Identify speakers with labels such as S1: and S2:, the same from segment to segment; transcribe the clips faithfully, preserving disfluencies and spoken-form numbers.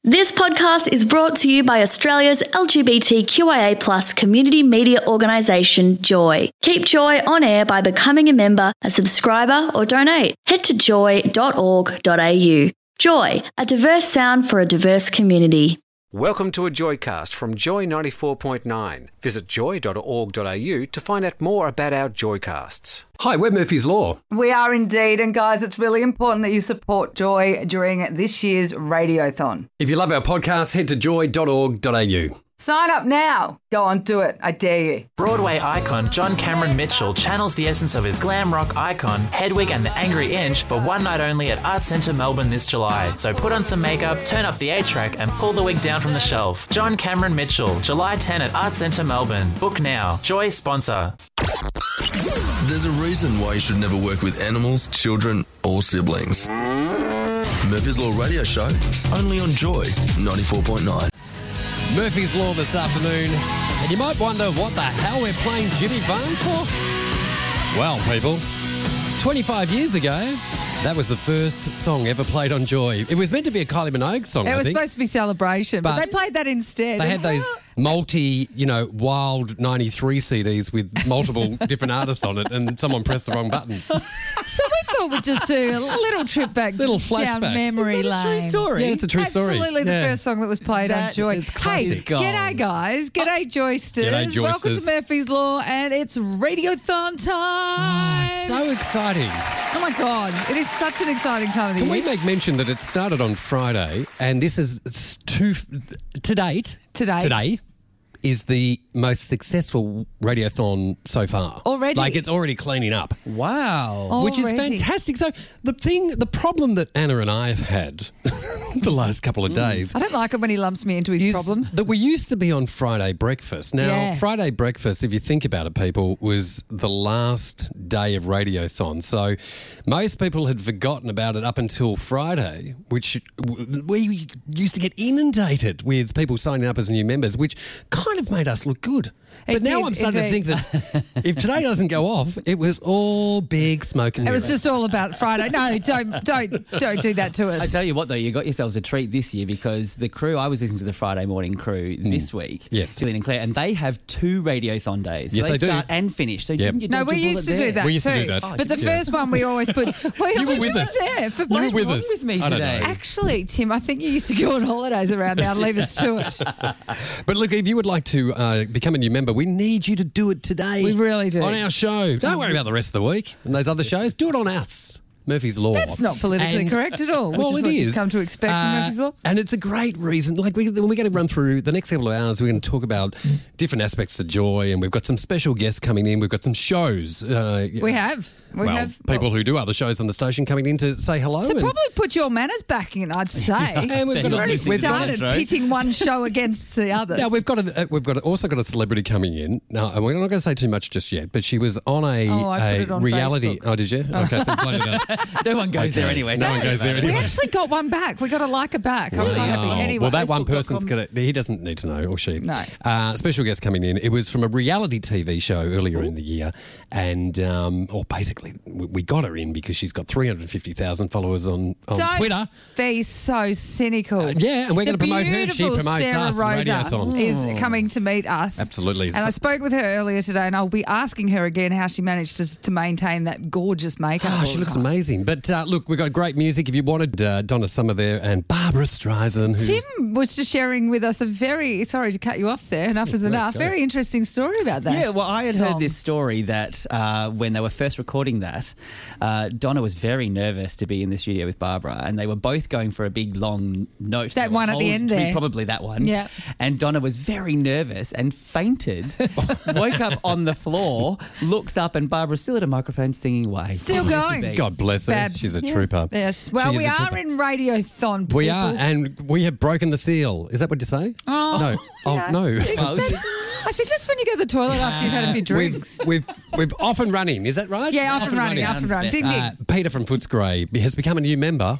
S1: This podcast is brought to you by Australia's L G B T Q I A plus community media organisation, Joy. Keep Joy on air by becoming a member, a subscriber or donate. Head to joy dot org dot a u. Joy, a diverse sound for a diverse community.
S2: Welcome to a Joycast from Joy ninety-four point nine. Visit joy dot org dot a u to find out more about our Joycasts.
S3: Hi, we're Murphy's Law.
S4: We are indeed. And guys, it's really important that you support Joy during this year's Radiothon.
S3: If you love our podcast, head to joy dot org dot a u.
S4: Sign up now. Go on, do it. I dare you.
S5: Broadway icon John Cameron Mitchell channels the essence of his glam rock icon, Hedwig and the Angry Inch, for one night only at Arts Centre Melbourne this July. So put on some makeup, turn up the A-track and pull the wig down from the shelf. John Cameron Mitchell, July tenth at Arts Centre Melbourne. Book now. Joy sponsor.
S6: There's a reason why you should never work with animals, children or siblings. Murphy's Law Radio Show, only on Joy ninety-four point nine.
S3: Murphy's Law this afternoon. And you might wonder what the hell we're playing Jimmy Bones for? Well, people, twenty-five years ago, that was the first song ever played on Joy. It was meant to be a Kylie Minogue song,
S4: It
S3: I
S4: was
S3: think.
S4: supposed to be Celebration, but,
S3: But
S4: they played that instead.
S3: They had those multi, you know, wild ninety-three C Ds with multiple different artists on it, and someone pressed the wrong button.
S4: So we thought we'd just do a little trip back
S3: Little
S4: down
S3: flashback.
S4: memory
S7: Is that a
S4: lane.
S7: true story?
S3: Yeah, it's a true story.
S4: Absolutely the
S3: Yeah.
S4: first song that was played
S7: That
S4: on Joy.
S7: is
S4: Hey,
S7: classic gold.
S4: g'day guys. G'day Joysters.
S3: G'day, Joysters.
S4: Welcome to Murphy's Law and it's Radiothon time.
S3: Oh, so exciting.
S4: Oh my God. It is such an exciting time of the
S3: Can
S4: year.
S3: we make mention that it started on Friday, and this is s- two, to date,
S4: To date.
S3: today is the most successful radiothon so far.
S4: Already?
S3: Like, it's already cleaning up,
S7: Wow.
S3: which is
S4: Already.
S3: fantastic. So the thing, the problem that Anna and I have had the last couple of days
S4: I don't like it when he lumps me into his
S3: is
S4: problems.
S3: that we used to be on Friday breakfast. Now,
S4: Yeah.
S3: Friday breakfast, if you think about it, people, was the last day of Radiothon. So most people had forgotten about it up until Friday, which w- we used to get inundated with people signing up as new members, which kind of made us look good. But
S4: It
S3: now
S4: did,
S3: I'm starting
S4: indeed.
S3: to think that if today doesn't go off, it was all big smoke and
S4: It was
S3: mirrors.
S4: just all about Friday. No, don't, don't, don't do that to us.
S7: I tell you what, though, you got yourselves a treat this year because the crew, I was listening to the Friday morning crew this week,
S3: Yes.
S7: Gillian and Claire, and they have two Radiothon days. So
S3: Yes,
S7: they,
S3: they do.
S7: start and finish. So
S3: Yep.
S7: didn't you
S4: No,
S7: dodge
S4: we
S7: a bullet
S4: used to
S7: there?
S4: do that
S3: We used
S4: too.
S3: to do that.
S4: But the
S3: Yeah.
S4: first one we always put. Well,
S3: You were
S4: you
S3: with
S4: were
S3: us.
S4: there for
S3: You were
S4: both.
S3: with
S7: wrong
S3: us.
S7: with me
S3: I don't
S7: today?
S3: know.
S4: Actually, Tim, I think you used to go on holidays around now and leave us to it.
S3: But look, if you would like to uh, become a new member, we need you to do it today.
S4: We really do.
S3: On our show. Don't worry about the rest of the week and those other shows. Do it on us. Murphy's Law.
S4: That's not politically
S3: And-
S4: correct at all, which
S3: well,
S4: is
S3: it
S4: what you've
S3: is.
S4: come to expect from
S3: Uh,
S4: Murphy's Law.
S3: And it's a great reason. Like, we, when we're going to run through the next couple of hours, we're going to talk about different aspects of Joy, and we've got some special guests coming in. We've got some shows. Uh,
S4: We have. We
S3: well,
S4: have.
S3: people who do other shows on the station coming in to say hello.
S4: To
S3: and-
S4: probably put your manners back in, I'd say.
S3: And we've got
S7: You've
S3: a-
S4: already
S3: we've got-
S4: started
S7: right?
S4: pitting one show against the others.
S3: Now we've got a, uh, we've got a, also got a celebrity coming in now, and we're not going to say too much just yet. But she was on a,
S4: Oh, I put
S3: a
S4: it on
S3: reality.
S4: Facebook.
S3: Oh, did you? Okay, so blame it out.
S7: No one goes there
S3: Okay.
S7: anyway.
S3: No
S7: Don't
S3: one
S7: worry
S3: goes there
S7: about it.
S4: we
S3: anyway.
S4: actually got one back. We got a liker back. I'm so
S3: Wow.
S4: happy. Anyway,
S3: well, that one
S4: Facebook dot
S3: person's
S4: com.
S3: going to. He doesn't need to know, or she.
S4: No.
S3: Uh, special guest coming in. It was from a reality T V show earlier in the year, and um, or basically we we got her in because she's got three hundred fifty thousand followers on on
S4: Don't
S3: Twitter.
S4: be so cynical.
S3: Uh, yeah, and we're
S4: The
S3: gonna promote her. She
S4: beautiful
S3: promotes
S4: Sarah
S3: us,
S4: Rosa
S3: Radiothon.
S4: is coming to meet us.
S3: Absolutely.
S4: And I spoke with her earlier today, and I'll be asking her again how she managed to, to maintain that gorgeous makeup.
S3: Oh,
S4: all
S3: she
S4: the
S3: looks
S4: time.
S3: amazing. But uh, look, we've got great music. If you wanted uh, Donna Summer there and Barbara Streisand. Who,
S4: Tim was just sharing with us a very, sorry to cut you off there, enough is
S3: no,
S4: enough,
S3: go.
S4: very interesting story about that.
S7: Yeah, well, I had
S4: song.
S7: heard this story that uh, when they were first recording that, uh, Donna was very nervous to be in the studio with Barbara, and they were both going for a big, long note.
S4: That
S7: They were
S4: one at the
S7: holding-
S4: end there.
S7: Probably that one.
S4: Yeah.
S7: And Donna was very nervous and fainted, woke up on the floor, looks up, and Barbara's still at a microphone singing away.
S4: Still
S7: Nice to
S4: going.
S7: be.
S3: God bless her.
S4: Babs.
S3: She's a
S4: Yeah.
S3: trooper.
S4: Yes. Well,
S3: She is
S4: we
S3: a
S4: are
S3: trooper.
S4: in Radiothon, people.
S3: We are, and we have broken the seal. Is that what you say?
S4: Oh,
S3: no. Oh,
S4: yeah.
S3: no.
S7: Well,
S4: That's- I think that's when you go to the toilet after you've had a few drinks.
S3: We've, we've, we've off and running. Is that right?
S4: Yeah, off,
S7: Off
S4: and
S7: and
S4: running,
S7: running
S4: off and
S7: sounds
S4: running. Ding, ding.
S3: Uh, Peter from Footscray has become a new member.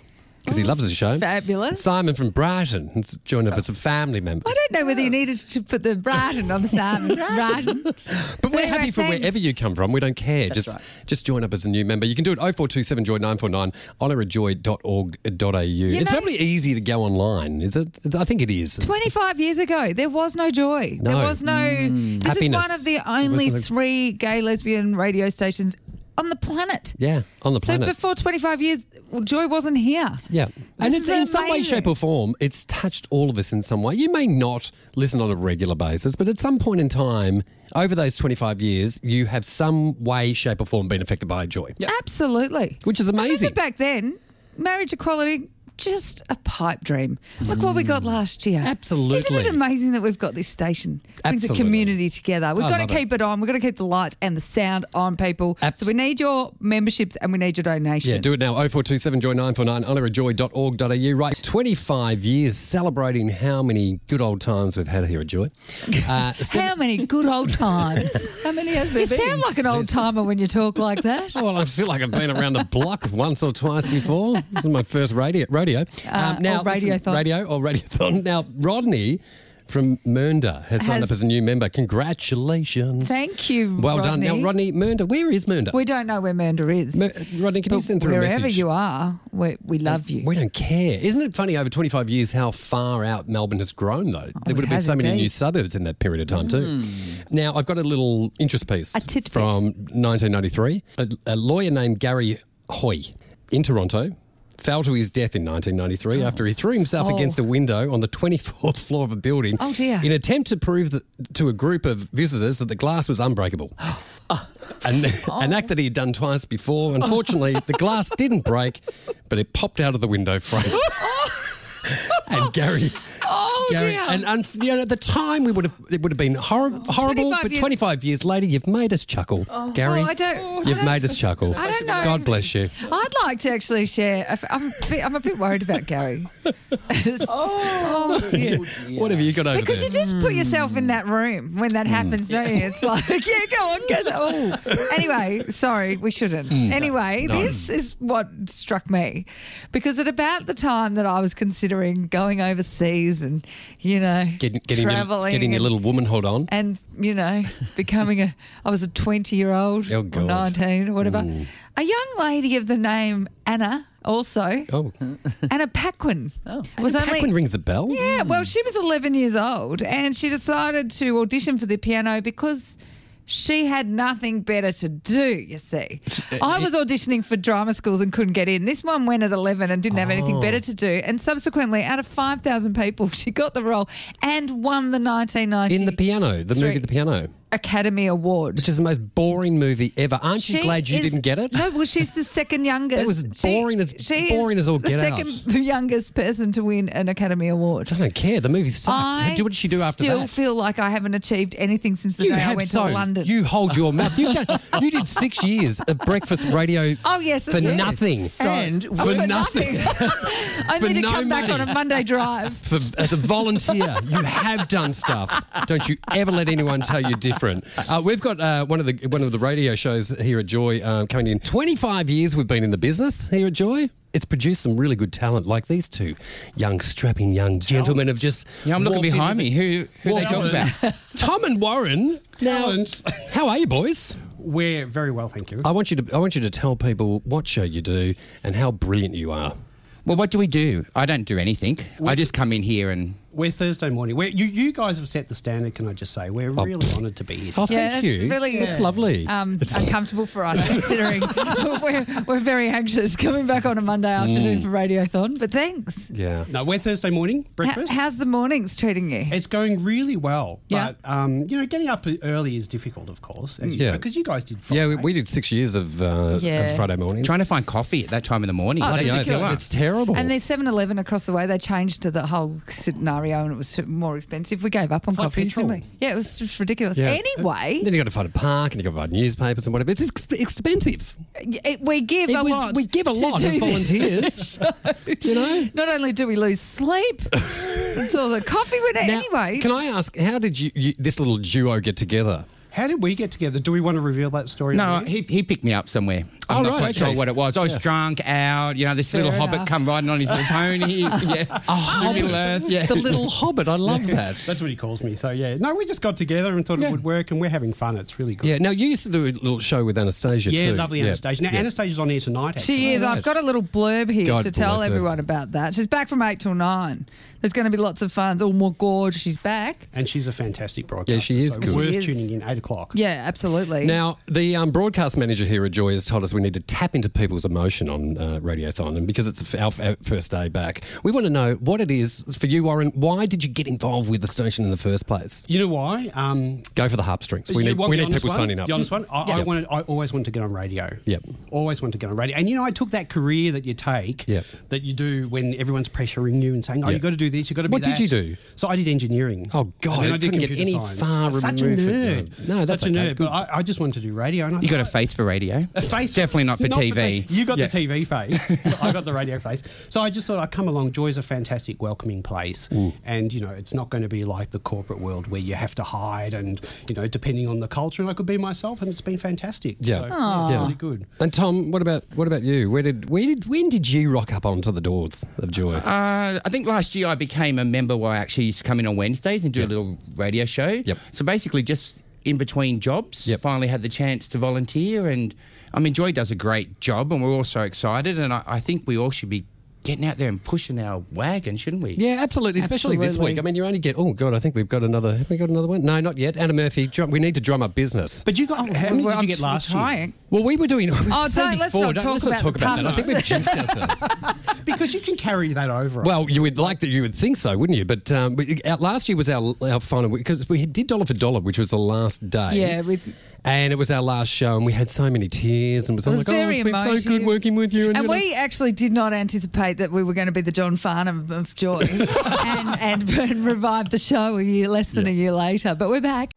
S3: because he loves the show.
S4: Fabulous.
S3: Simon from Brighton has joined up as a family member.
S4: I don't know whether you needed to put the Brighton on the Simon. Brighton.
S3: But we're
S4: Anyway,
S3: happy for
S4: thanks.
S3: wherever you come from. We don't care. just
S7: right.
S3: just join up as a new member. You can do it oh four two seven joy nine four nine, honour joy dot org dot a u. It's
S4: know-
S3: probably easy to go online, is it? It's- I think it is.
S4: twenty-five years ago, there was no joy.
S3: No.
S4: There was no. This
S3: Happiness.
S4: is one of the only
S3: Wasn't it-
S4: three gay lesbian radio stations on the planet.
S3: Yeah, on the
S4: So
S3: planet.
S4: before twenty-five years, well, joy wasn't here.
S3: Yeah. And
S4: This
S3: it's,
S4: is
S3: in some way,
S4: amazing.
S3: shape, or form, it's touched all of us in some way. You may not listen on a regular basis, but at some point in time, over those twenty-five years, you have some way, shape, or form been affected by joy,
S4: Absolutely.
S3: which is amazing.
S4: Remember back then, marriage equality, just a pipe dream. Look what we got last year.
S3: Absolutely.
S4: Isn't it amazing that we've got this station? Brings the
S3: Absolutely.
S4: community together. We've
S3: I
S4: got to
S3: love it.
S4: keep it on. We've got to keep the lights and the sound on, people.
S3: Abs-
S4: so we need your memberships and we need your donations.
S3: Yeah, do it now. oh four two seven joy nine four nine, honour joy dot org dot a u. Right, twenty-five years celebrating how many good old times we've had here at Joy. Uh, seven-
S4: How many good old times?
S7: How many has there
S4: You sound like an old timer when you talk like that.
S3: Oh, well, I feel like I've been around the block once or twice before. This is my first radio. rodeo.
S4: Uh, or
S3: listen,
S4: radiothon.
S3: radio or radiothon. Now, Rodney from Mernda has signed
S4: Has-
S3: up as a new member. Congratulations.
S4: Thank you,
S3: Well
S4: Rodney.
S3: done. Now, Rodney, Mernda, where is Mernda?
S4: We don't know where Mernda is.
S3: Mer- Rodney, can you
S4: but
S3: send through a
S4: wherever
S3: message?
S4: you are, we, we love you.
S3: We don't care. Isn't it funny over twenty-five years how far out Melbourne has grown, though? there would
S4: it
S3: have been
S4: has
S3: so many
S4: indeed.
S3: new suburbs in that period of time, too. Now, I've got a little interest piece
S4: A tidbit.
S3: from nineteen ninety-three. A, a lawyer named Gary Hoy in Toronto fell to his death in nineteen ninety-three after he threw himself
S4: Oh.
S3: against a window on the twenty-fourth floor of a building
S4: Oh, dear.
S3: in an attempt to prove that, to a group of visitors that the glass was unbreakable. An, an act that he had done twice before. Unfortunately, the glass didn't break, but it popped out of the window frame. And Gary,
S4: Oh,
S3: Gary,
S4: dear.
S3: and, and you know, at the time we would have it would have been hor- horrible,
S4: twenty-five
S3: but
S4: years-
S3: twenty-five years later, you've made us chuckle, Gary.
S4: Oh, I don't-
S3: you've
S4: I don't-
S3: made us chuckle.
S4: I don't know.
S3: God bless you.
S4: I'd like to actually share. I'm a bit, I'm a bit worried about Gary. oh, dear.
S3: What have you got over
S4: Because
S3: there?
S4: you just put yourself in that room when that happens, don't you? It's like, yeah, go on, go. Oh. Anyway, sorry, we shouldn't. Anyway, this is what struck me. Because at about the time that I was considering going overseas and, you know,
S3: Getting, getting, your,
S4: traveling
S3: getting your
S4: and-
S3: little womanhood on.
S4: and you know, becoming a, I was a twenty-year-old
S3: Oh,
S4: or
S3: God.
S4: nineteen or whatever. A young lady of the name Anna, also
S3: Oh,
S4: Anna Paquin, was
S3: Anna Paquin rings a bell.
S4: yeah. Well, she was eleven years old, and she decided to audition for the piano because she had nothing better to do, you see. I was auditioning for drama schools and couldn't get in. This one went at eleven and didn't have anything better to do. And subsequently, out of five thousand people, she got the role and won the nineteen ninety
S3: In the piano, the
S4: Three.
S3: movie The Piano,
S4: Academy Award.
S3: which is the most boring movie ever. Aren't you
S4: She
S3: glad you
S4: is-
S3: didn't get it?
S4: No, well, she's the second youngest.
S3: It was boring as-
S4: she
S3: boring
S4: is
S3: as all
S4: the
S3: get out.
S4: second youngest person to win an Academy Award.
S3: I don't care. The movie sucked.
S4: I
S3: what did she do after
S4: still
S3: that?
S4: feel like I haven't achieved anything since the
S3: You
S4: day I
S3: have
S4: went
S3: so.
S4: to London.
S3: You hold your mouth. You've done, you did six years of breakfast radio
S4: Oh, yes,
S3: for
S4: that's it.
S3: nothing.
S7: And
S3: for,
S4: for
S3: nothing.
S4: I
S3: for
S4: need to
S3: no
S4: come back
S3: money.
S4: on a Monday drive.
S3: For, as a volunteer, you have done stuff. Don't you ever let anyone tell you different. Uh, we've got uh, one of the one of the radio shows here at Joy um, coming in. twenty-five years we've been in the business here at Joy. It's produced some really good talent, like these two young, strapping young gentlemen have just.
S8: Yeah, I'm looking
S3: walked
S8: behind
S3: into
S8: me. Who who's they
S3: walked
S8: talking
S3: into-
S8: about?
S3: Tom and Warren. Now,
S9: Talent.
S3: how are you, boys?
S9: We're very well, thank you.
S3: I want you to I want you to tell people what show you do and how brilliant you are.
S8: Well, what do we do? I don't do anything. I just come in here and
S9: We're Thursday morning. We're, you, you guys have set the standard, can I just say? We're really honoured to be here.
S3: Oh,
S4: Yeah,
S3: thank
S4: it's
S3: you.
S4: really
S3: It's lovely.
S4: um, uncomfortable for us, considering we're, we're very anxious coming back on a Monday afternoon for Radiothon. But thanks.
S3: yeah.
S9: No, we're Thursday morning,
S4: H-
S9: breakfast.
S4: how's the mornings treating you?
S9: It's going really well.
S4: Yeah.
S9: But, um, you know, getting up early is difficult, of course, as you
S3: Yeah.
S9: know, because you guys did Friday.
S3: Yeah, we, we did six years of, uh,
S4: Yeah.
S3: of Friday mornings.
S8: trying to find coffee at that time in the morning.
S4: Oh,
S8: What
S3: Bloody
S8: does it
S3: oath,
S8: kill us?
S3: it's terrible.
S4: And there's seven eleven across the way. They changed to the whole scenario and it was more expensive. We gave up on
S9: It's like
S4: coffees, didn't we?
S9: petrol.
S4: Yeah, it was just ridiculous.
S3: Yeah.
S4: Anyway,
S3: Then you got to find a park and you got to buy newspapers and whatever. It's ex- expensive.
S4: it, we give
S3: It
S4: a
S3: was-
S4: lot.
S3: we give a
S4: to
S3: lot
S4: do
S3: as
S4: this
S3: volunteers. You know?
S4: Not only do we lose sleep, it's all the coffee. Went
S3: Now,
S4: anyway.
S3: can I ask, how did you, you this little duo get together?
S9: How did we get together? Do we want to reveal that story?
S8: No,
S9: on
S8: he, he picked me up somewhere. I'm
S3: Oh,
S8: not
S3: right,
S8: quite
S3: okay.
S8: sure what it was. I was drunk out. You know, this
S4: Fair
S8: little
S4: enough.
S8: hobbit come riding on his little pony. Yeah, oh, Middle Earth. Yeah,
S3: The little hobbit. I love that.
S9: That's what he calls me. So, yeah. No, we just got together and thought
S8: Yeah.
S9: it would work, and we're having fun. It's really good.
S3: Yeah. Now, you used to do a little show with Anastasia
S9: Yeah,
S3: too.
S9: lovely Anastasia. Now,
S3: Yeah.
S9: Anastasia's on here tonight, actually.
S4: She is. I've got a little blurb here
S3: God
S4: to tell
S3: bless her.
S4: everyone about that. She's back from eight till nine. There's going to be lots of fun. Oh my God, she's back.
S9: And she's a fantastic broadcaster.
S3: Yeah, she is
S9: so
S3: good.
S9: worth
S4: She is.
S9: tuning in, eight o'clock.
S4: Yeah, absolutely.
S3: Now, the um, broadcast manager here at Joy has told us we need to tap into people's emotion on uh, Radiothon, and because it's our, our first day back, we want to know what it is for you, Warren. Why did you get involved with the station in the first place?
S9: You know why? Um,
S3: Go for the harp strings. We
S9: you
S3: need
S9: want
S3: we
S9: the
S3: need
S9: honest
S3: people
S9: one?
S3: signing up.
S9: The honest one? I,
S3: Yeah.
S9: I, wanted, I always wanted to get on radio.
S3: Yep.
S9: Always wanted to get on radio. And, you know, I took that career that you take,
S3: Yep.
S9: that you do when everyone's pressuring you and saying, oh,
S3: Yep.
S9: you've got to do this, you've got to be
S3: What
S9: that.
S3: did you do?
S9: So I did engineering.
S3: Oh, God,
S9: And then
S3: it
S9: I did
S3: couldn't get
S9: computer
S3: any
S9: science.
S3: far
S9: Such a
S3: removed from
S9: nerd.
S3: that. No, that's
S9: Such
S3: okay,
S9: a
S3: it's
S9: nerd.
S3: good.
S9: But I, I just wanted to do radio. And I
S8: you got a
S9: thought-
S8: face for radio.
S9: A face,
S8: Definitely not for T V.
S9: T- you got
S8: Yeah.
S9: the T V face. I got the radio face. So I just thought I'd come along. Joy's a fantastic, welcoming place, and you know it's not going to be like the corporate world where you have to hide, and you know depending on the culture. And I could be myself, and it's been fantastic.
S3: Yeah.
S9: so, yeah, it's really good.
S3: And Tom, what about what about you? Where did where did when did you rock up onto the doors of Joy?
S8: Uh, I think last year I became a member where I actually used to come in on Wednesdays and do a little radio show.
S3: Yep.
S8: So basically just in between jobs,
S3: Yep.
S8: finally had the chance to volunteer. And I mean, Joy does a great job and we're all so excited. And I, I think we all should be getting out there and pushing our wagon, shouldn't we?
S3: Yeah, absolutely. Especially this
S4: Absolutely.
S3: week. I mean, you only get. Oh God, I think we've got another. Have we got another one? No, not yet. Anna Murphy, drum, we need to drum up business.
S9: But you got how many
S4: Well,
S9: did you
S4: I'm
S9: get last year?
S4: trying.
S3: Well, we were doing.
S4: Oh, don't- let's not talk
S3: let's
S4: about
S3: not talk
S4: the
S3: about that. I think we've
S4: puzzles.
S3: jinxed ourselves.
S9: Because you can carry that over.
S3: Well, you would like that. You would think so, wouldn't you? But um, we, our, last year was our our final because we did Dollar for Dollar, which was the last day.
S4: Yeah, with
S3: And it was our last show, and we had so many tears, and it was,
S4: It was
S3: like,
S4: very
S3: oh, it's been so
S4: emotive.
S3: good working with you. And,
S4: And
S3: you know-
S4: we actually did not anticipate that we were going to be the John Farnham of Joy and, and, and revive the show a year less than a year later. But we're back.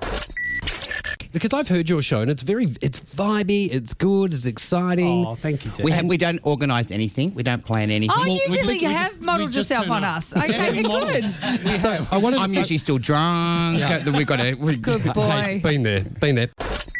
S3: because I've heard your show, and it's very, it's vibey, it's good, it's exciting.
S9: Oh, thank you, Tim.
S8: We, have, we don't organise anything. We don't plan anything.
S4: Oh, you
S9: we
S4: really
S9: just- we
S4: have
S9: just-
S4: modelled
S9: we just
S4: yourself
S9: turn
S4: on
S9: up.
S4: us. Okay,
S9: Yeah, we
S4: you're
S9: model.
S4: good.
S3: So I wanted.
S8: I'm usually still drunk. We've got a... We,
S4: Good
S3: Hey,
S4: boy.
S3: been there, been there.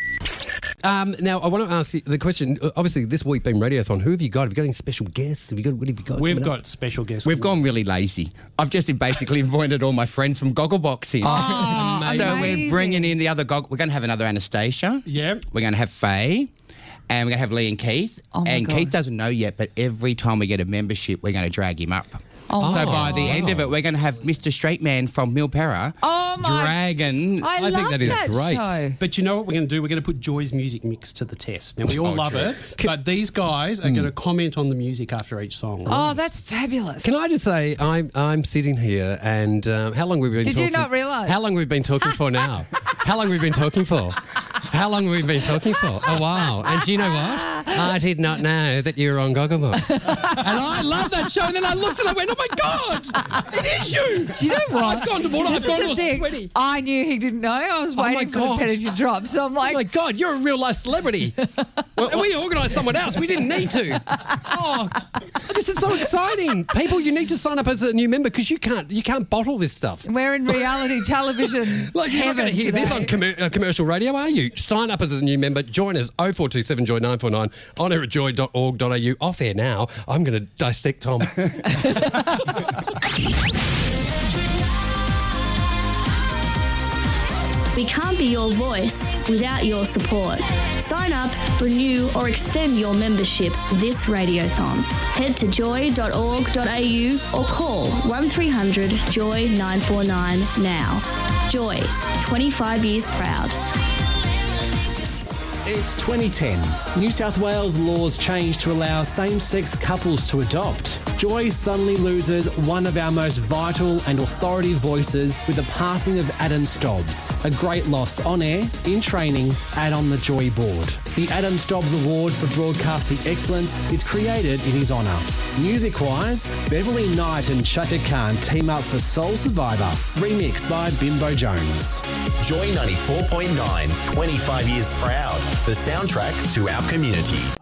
S3: Um, now, I want to ask you the question. uh, Obviously, this week being Radiothon, who have you got? Have you got any special guests? Have you got? What have you got?
S9: We've
S3: coming up?
S9: got special guests.
S8: We've gone really lazy. I've just basically invited all my friends from Gogglebox in.
S4: Oh,
S8: so
S4: amazing.
S8: we're bringing in the other Goggle. We're going to have another Anastasia.
S9: Yeah.
S8: We're going to have Faye. And we're going to have Lee and Keith.
S4: Oh, my
S8: and
S4: God.
S8: Keith doesn't know yet, but every time we get a membership, we're going to drag him up.
S4: Oh,
S8: so
S4: my
S8: by the
S4: God.
S8: end of it, we're going to have Mister Straight Man from Milpera
S4: Oh, my-
S8: dragging.
S4: I,
S3: think
S4: love
S3: that is great.
S4: show.
S9: But you know what we're going to do? We're going to put Joy's music mix to the test. Now, we all
S8: Oh,
S9: love
S8: true.
S9: it, but these guys are going to comment on the music after each song.
S4: Oh, that's fabulous.
S3: Can I just say, I'm I'm sitting here, and um, how long we've been?
S4: Did
S3: talking?
S4: you not realise?
S3: How long we've been talking for now? How long we've been talking for? How long have we been talking for? A while. And do you know what? I did not know that you were on Gogglebox. And I love that show. And then I looked and I went, oh my God, it is you.
S4: Do you know what?
S3: I've gone to water.
S4: This
S3: I've gone
S4: is
S3: to
S4: the
S3: a
S4: thing.
S3: sweaty.
S4: I knew he didn't know. I was
S3: Oh my
S4: waiting for the
S3: God.
S4: penny to drop. So I'm
S3: Oh
S4: like,
S3: my God, you're a real life celebrity. And we organised someone else. We didn't need to. Oh, this is so exciting. People, you need to sign up as a new member because you can't you can't bottle this stuff.
S4: we're in reality television.
S3: Like, you're not going
S4: heaven
S3: to hear this
S4: today.
S3: on commer- uh, commercial radio, are you? Sign up as a new member. Join us, oh four two seven Joy nine four nine, on air at joy dot org dot a u. Off air now. I'm going to dissect Tom.
S1: We can't be your voice without your support. Sign up, renew, or extend your membership this Radiothon. Head to joy dot org dot a u or call one three hundred joy nine four nine now. Joy, twenty-five years proud.
S10: It's twenty ten. New South Wales laws changed to allow same-sex couples to adopt. Joy suddenly loses one of our most vital and authoritative voices with the passing of Adam Stobbs. A great loss on air, in training, and on the Joy board. The Adam Stobbs Award for Broadcasting Excellence is created in his honour. Music-wise, Beverly Knight and Chaka Khan team up for Soul Survivor, remixed by Bimbo Jones.
S11: Joy ninety-four point nine, twenty-five years proud. The soundtrack to our community.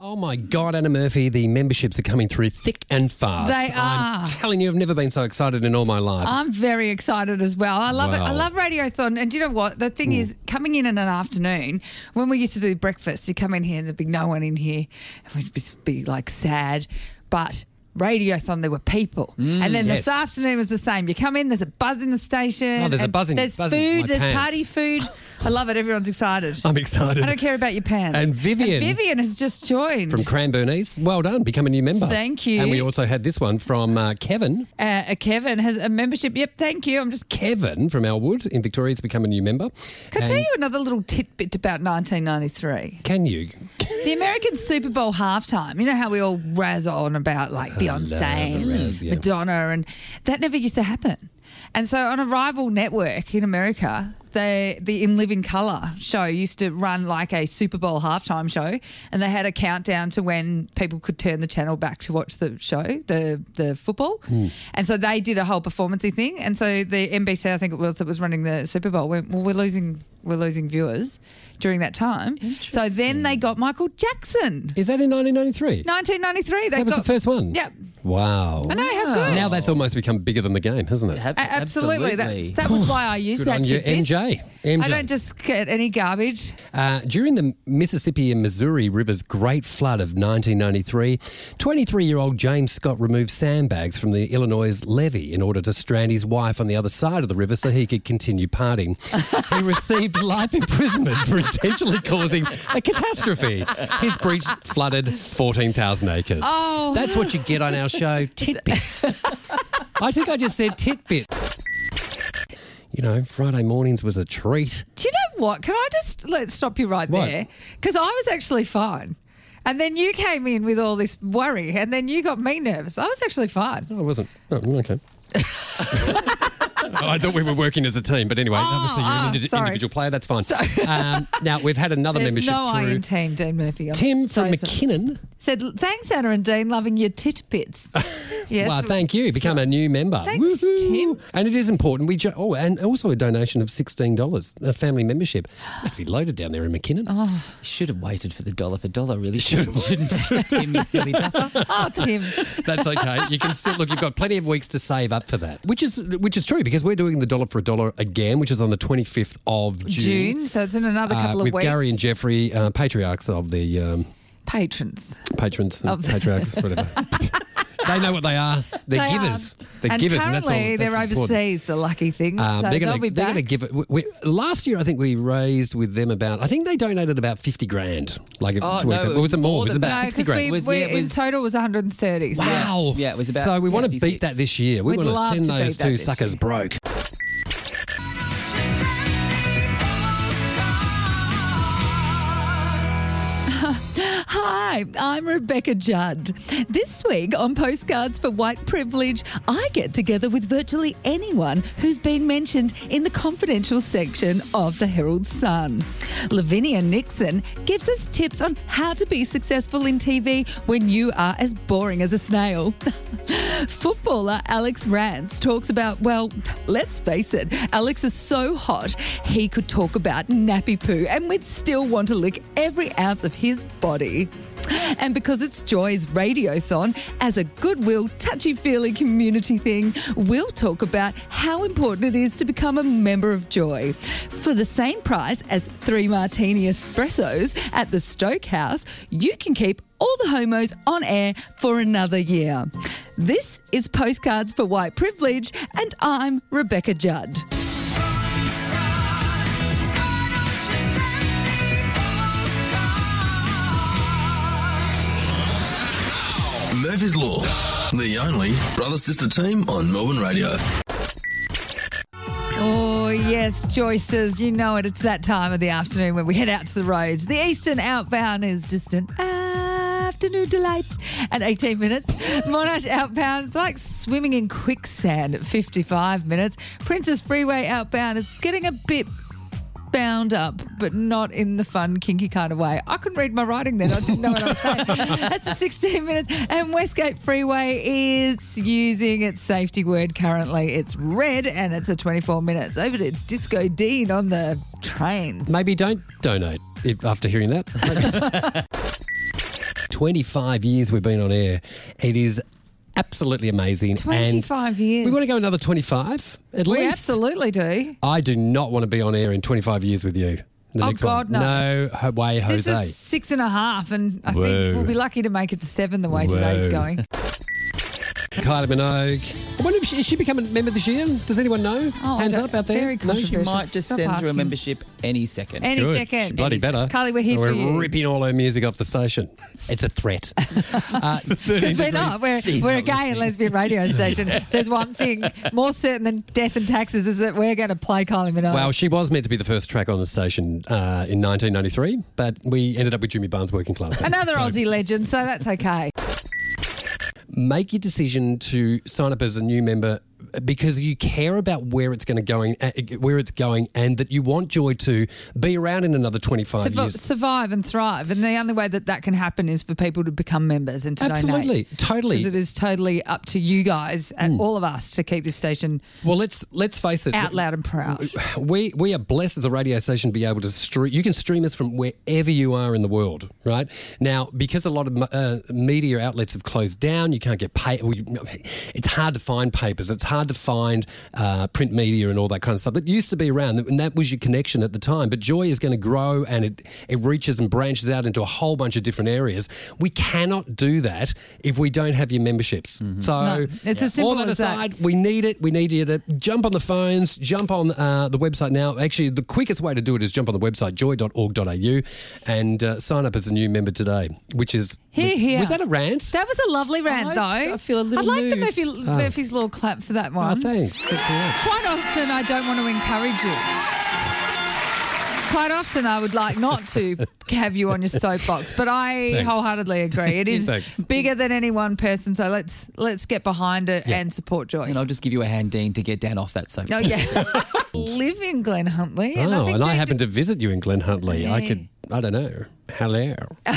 S3: Oh, my God, Anna Murphy, the memberships are coming through thick and fast.
S4: They
S3: I'm
S4: are.
S3: telling you, I've never been so excited in all my life.
S4: I'm very excited as well. I love it. I
S3: Wow.
S4: love Radiothon. And do you know what? The thing is, coming in in an afternoon, when we used to do breakfast, you come in here and there'd be no one in here and we'd just be like sad. But Radiothon, there were people. and then
S3: yes.
S4: this afternoon was the same. You come in, there's a buzz in the station.
S3: Oh, there's a
S4: and
S3: buzz in-
S4: There's
S3: buzz in
S4: food,
S3: my
S4: there's
S3: pants.
S4: party food. I love it. Everyone's excited.
S3: I'm excited.
S4: I don't care about your pants.
S3: And Vivian.
S4: And Vivian has just joined.
S3: From Cranbourne East. Well done. Become a new member.
S4: Thank you.
S3: And we also had this one from uh, Kevin.
S4: uh, Kevin has a membership. Yep, thank you. I'm just
S3: Kevin from Elwood in Victoria has become a new member.
S4: Can I
S3: And
S4: tell you another little tidbit about nineteen ninety-three?
S3: Can you?
S4: The American Super Bowl halftime. You know how we all razz on about like Beyonce
S3: love a
S4: and
S3: razz, yeah.
S4: Madonna, and that never used to happen. And so on a rival network in America, they, the In Living Colour show used to run like a Super Bowl halftime show, and they had a countdown to when people could turn the channel back to watch the show, the the football. And so they did a whole performancey thing. And so the N B C, I think it was, that was running the Super Bowl, went, well, we're losing we're losing viewers during that time. So then they got Michael Jackson.
S3: Is that in nineteen ninety-three?
S4: nineteen ninety-three. They
S3: That was
S4: got,
S3: the first one?
S4: Yep.
S3: Wow.
S4: I know, how good.
S3: Now that's almost become bigger than the game, hasn't it?
S7: Ab-
S4: A- Absolutely.
S7: absolutely.
S4: That, that was why I used
S3: Good
S4: that
S3: on you,
S4: tidbit.
S3: M J. M J.
S4: I don't just get any garbage.
S3: Uh, during the Mississippi and Missouri River's Great Flood of nineteen ninety-three, twenty-three-year-old James Scott removed sandbags from the Illinois levee in order to strand his wife on the other side of the river so he could continue partying. He received life imprisonment for intentionally causing a catastrophe. His breach flooded fourteen thousand acres.
S4: Oh.
S3: That's what you get on our show, tidbits. I think I just said tidbit. You know, Friday mornings was a treat.
S4: Do you know what? Can I just let's stop you right
S3: What?
S4: there? Because I was actually fine. And then you came in with all this worry, and then you got me nervous. I was actually fine.
S3: No, I wasn't. Oh, okay. I thought we were working as a team, but anyway,
S4: Oh,
S3: obviously you're
S4: oh,
S3: an indi-
S4: sorry.
S3: individual player. That's fine.
S4: So-
S3: um, now we've had another
S4: There's
S3: membership
S4: no I
S3: through.
S4: in team, Dean Murphy. I'm
S3: Tim
S4: so
S3: from
S4: sorry.
S3: McKinnon.
S4: Said, thanks, Anna and Dean, loving your titbits. Yes.
S3: Well, thank you. Become a new member.
S4: Thanks, Tim.
S3: And it is important. We jo- oh, and also a donation of sixteen dollars, a family membership. Must be loaded down there in McKinnon.
S4: Oh,
S7: Should have waited for the dollar for dollar, really. Shouldn't, shouldn't Tim, you silly duffer.
S4: oh Tim.
S3: That's okay. You can still look. You've got plenty of weeks to save up for that, which is which is true because we're doing the dollar for a dollar again, which is on the twenty-fifth of June.
S4: June, so it's in another
S3: Uh,
S4: couple of
S3: with
S4: weeks.
S3: Gary and Jeffrey, uh, patriarchs of the um,
S4: Patrons.
S3: patrons, and
S4: Of the-
S3: patriarchs, whatever. They know what they are. They're
S4: They
S3: givers.
S4: are.
S3: They're
S4: and
S3: givers,
S4: currently
S3: and that's all.
S4: they're
S3: that's
S4: overseas, the lucky things.
S3: Um,
S4: so
S3: they're
S4: they'll
S3: going
S4: be
S3: to they're
S4: back.
S3: going to give it. We, we, last year, I think we raised with them about. I think they donated about fifty grand. Like
S7: Oh,
S3: to
S7: no,
S3: work
S7: it
S3: out-
S7: was
S3: was it more?
S7: more
S3: It was
S7: than
S3: about
S7: that.
S4: No,
S3: sixty
S4: 'cause
S3: grand.
S4: we,
S7: Was-
S4: we,
S7: yeah, it
S4: in
S7: was-
S4: total was one hundred thirty. So
S3: Wow.
S7: Yeah, it was about
S3: So we want to beat
S7: sixty-six.
S3: that this year. We
S4: We'd
S3: want to
S4: love
S3: send
S4: to
S3: those
S4: beat that
S3: two
S4: this
S3: suckers
S4: year.
S3: broke.
S4: Hi, I'm Rebecca Judd. This week on Postcards for White Privilege, I get together with virtually anyone who's been mentioned in the confidential section of the Herald Sun. Lavinia Nixon gives us tips on how to be successful in T V when you are as boring as a snail. Footballer Alex Rance talks about, well, let's face it, Alex is so hot, he could talk about nappy poo and we'd still want to lick every ounce of his body. And because it's Joy's Radiothon, as a goodwill, touchy-feely community thing, we'll talk about how important it is to become a member of Joy. For the same price as three martini espressos at the Stoke House, you can keep all the homos on air for another year. This is Postcards for White Privilege, and I'm Rebecca Judd.
S6: Murphy's Law, the only brother-sister team on Melbourne radio.
S4: Oh, yes, Joysters, you know it. It's that time of the afternoon when we head out to the roads. The Eastern Outbound is just an afternoon delight at eighteen minutes. Monash Outbound is like swimming in quicksand at fifty-five minutes. Princess Freeway Outbound is getting a bit bound up, but not in the fun, kinky kind of way. I couldn't read my writing then. I didn't know what I was saying. That's at sixteen minutes. And Westgate Freeway is using its safety word currently. It's red and it's at twenty-four minutes. Over to Disco Dean on the trains.
S3: Maybe don't donate if, after hearing that. twenty-five years we've been on air. It is absolutely amazing.
S4: twenty-five
S3: and
S4: years.
S3: We want to go another twenty-five at
S4: We
S3: least.
S4: absolutely do.
S3: I do not want to be on air in twenty-five years with you. The
S4: Oh,
S3: next
S4: God,
S3: one.
S4: no.
S3: No way, Jose.
S4: This is six and a half, and I
S3: Whoa.
S4: think we'll be lucky to make it to seven the way
S3: Whoa.
S4: today's going.
S3: Kylie Minogue. I wonder if she, is she become a member this year? Does anyone know?
S4: Oh, I
S3: Hands
S4: don't-
S3: up out there.
S4: very
S3: No?
S4: controversial.
S7: She might just
S4: Stop
S7: send through a
S4: asking.
S7: membership any second.
S4: Any
S3: Good.
S4: second.
S3: She bloody
S4: Any
S3: better.
S4: second. Kylie, we're here
S3: We're
S4: for you.
S3: ripping all her music off the station. It's a threat. uh,
S4: Because we're not. We're,
S7: She's
S4: we're
S7: not
S4: a gay and lesbian radio station. There's one thing more certain than death and taxes is that we're going to play Kylie Minogue.
S3: Well, she was meant to be the first track on the station uh, in nineteen ninety-three, but we ended up with Jimmy Barnes' Working Class Band.
S4: Another
S3: So
S4: Aussie legend, so that's okay.
S3: make your decision to sign up as a new member because you care about where it's going to going, uh, where it's going, and that you want Joy to be around in another twenty-five
S4: To
S3: years.
S4: survive and thrive. And the only way that that can happen is for people to become members and to
S3: Absolutely.
S4: donate.
S3: Totally.
S4: Because it is totally up to you guys and all of us to keep this station
S3: Well, let's let's face it.
S4: out loud and proud.
S3: We we are blessed as a radio station to be able to stream. You can stream us from wherever you are in the world, right? Now, because a lot of uh, media outlets have closed down, you can't get pay. We, it's hard to find papers. It's hard to find uh, print media and all that kind of stuff that used to be around, and that was your connection at the time. But Joy is going to grow, and it it reaches and branches out into a whole bunch of different areas. We cannot do that if we don't have your memberships.
S7: Mm-hmm.
S3: So,
S4: No, it's as simple
S3: all that
S4: as that.
S3: aside, we need it. We need you to jump on the phones, jump on uh, the website now. Actually, the quickest way to do it is jump on the website, joy dot org dot a u, and uh, sign up as a new member today, which is...
S4: Here, here.
S3: Was that a rant?
S4: That was a lovely rant,
S7: I-
S4: though.
S7: I feel a little
S4: I'd like the
S7: moved.
S4: Murphy, Murphy's Law clap for that
S3: Oh,
S4: one.
S3: thanks. Good to hear.
S4: Quite often, I don't want to encourage you. Quite often, I would like not to have you on your soapbox, but I
S3: Thanks.
S4: wholeheartely agree. It is
S3: Thanks.
S4: bigger than any one person, so let's let's get behind it and support Joy.
S7: And I'll just give you a hand, Dean, to get down off that sofa.
S4: Oh yeah, live in Glen Huntley,
S3: Oh,
S4: and I think
S3: and I
S4: Dean
S3: happened
S4: did-
S3: to visit you in Glen Huntley. I
S4: Yeah.
S3: could, I don't know. Hello.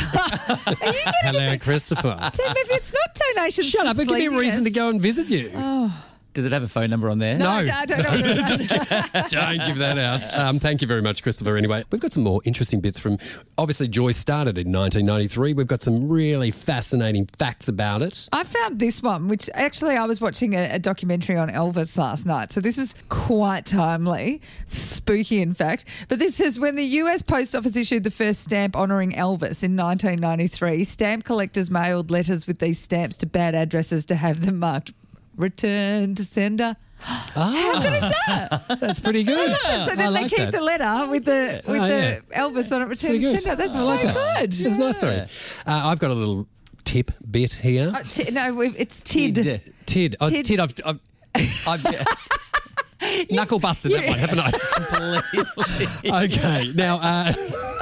S3: Hello, Christopher.
S4: Tim, if it's not donations,
S3: Shut
S4: for
S3: up. It give me a reason to
S4: sleaziness-
S3: go and visit you.
S7: Does it have a phone number on there?
S4: No,
S3: No.
S4: I don't know.
S3: Don't give that out. Um, thank you very much, Christopher. Anyway, we've got some more interesting bits from. Obviously, Joy started in nineteen ninety-three. We've got some really fascinating facts about it.
S4: I found this one, which actually I was watching a, a documentary on Elvis last night. So this is quite timely, spooky in fact. But this says when the U S Post Office issued the first stamp honouring Elvis in nineteen ninety-three, stamp collectors mailed letters with these stamps to bad addresses to have them marked return to sender. How good is that?
S3: That's pretty good.
S4: So then
S3: I
S4: they
S3: like
S4: keep
S3: that.
S4: the letter with the with
S3: Oh,
S4: the
S3: yeah.
S4: Elvis on it, return
S3: Pretty
S4: to
S3: good.
S4: sender. That's
S3: I
S4: so
S3: like that.
S4: good.
S3: It's a nice story. Uh, I've got a little tip bit here.
S4: Uh, t- no, we've- it's Tid.
S7: Tid.
S3: Tid. Oh, it's
S4: Tid.
S3: Tid. I've, I've, I've knuckle busted that one, haven't I? Completely. Okay. Now, uh,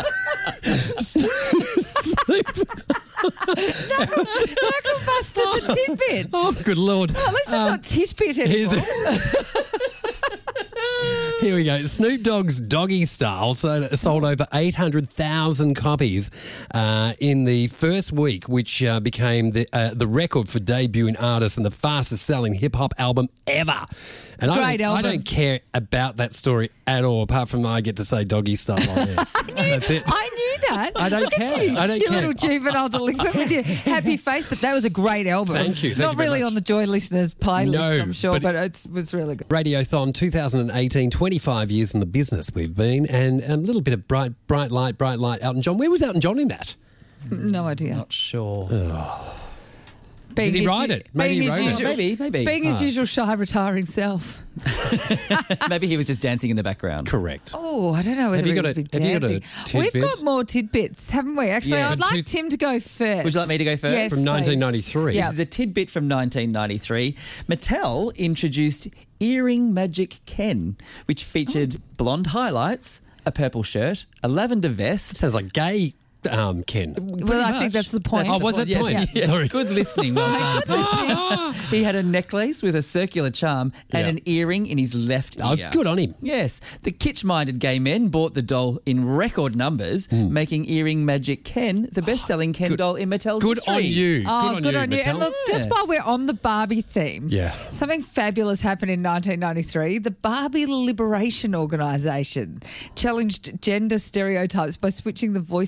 S4: Michael busted the tidbit.
S3: oh, good Lord.
S4: At least it's not tidbit anymore.
S3: Here's- Here we go. Snoop Dogg's Doggy Style sold, sold over eight hundred thousand copies uh, in the first week, which uh, became the uh, the record for debuting artists and the fastest selling hip hop album ever. And I
S4: Great
S3: don't, I
S4: album.
S3: don't care about that story at all, apart from I get to say Doggy Style on there. That's it.
S4: I knew that.
S3: I don't
S4: Look
S3: care.
S4: At you,
S3: I don't
S4: you
S3: care.
S4: little juvenile delinquent with your happy face, but that was a great album.
S3: Thank you. Thank
S4: Not
S3: you very
S4: really
S3: much.
S4: on the Joy listeners' playlist,
S3: No,
S4: I'm sure,
S3: but-
S4: but, it was really good.
S3: Radiothon twenty eighteen, twenty-five years in the business we've been, and a little bit of bright, bright light, bright light. Elton John. Where was Elton John in that?
S4: No idea.
S7: Not sure.
S4: Being
S3: Did he
S4: his
S3: write
S4: u-
S3: it? Maybe
S4: being
S3: he
S4: his
S3: wrote it.
S4: usual-
S7: Maybe, maybe.
S4: Being his usual shy, retiring self.
S7: Maybe he was just dancing in the background.
S3: Correct.
S4: Oh, I don't know whether
S3: you
S4: he
S3: got
S4: would
S3: a-
S4: be
S3: have you got a
S4: dancing. We've
S3: tidbit?
S4: got more tidbits, haven't we? Actually,
S7: Yeah.
S4: I'd like
S3: Tid-
S4: Tim to go first.
S7: Would you like me to go first?
S4: Yes,
S3: From nineteen ninety-three.
S4: please. Yeah.
S7: This is a tidbit from nineteen ninety-three. Mattel introduced Earring Magic Ken, which featured blonde highlights, a purple shirt, a lavender vest.
S3: Sounds like gay um, Ken.
S4: Well, I think that's the point.
S3: Oh, was
S7: the
S3: it
S7: Yes,
S3: point?
S7: yes.
S3: Sorry.
S7: Good listening. Well done. He had a necklace with a circular charm and
S3: Yeah.
S7: an earring in his left
S3: Oh,
S7: ear.
S3: good on him.
S7: Yes. The kitsch-minded gay men bought the doll in record numbers, making Earring Magic Ken the best-selling Ken
S3: Good-
S7: doll in Mattel's
S3: Good
S7: history.
S3: on you.
S4: Oh, good on you. And
S3: Mattel.
S4: look, just
S7: Yeah.
S4: while we're on the Barbie theme,
S3: Yeah.
S4: something fabulous happened in nineteen ninety-three. The Barbie Liberation Organisation challenged gender stereotypes by switching the voice boxes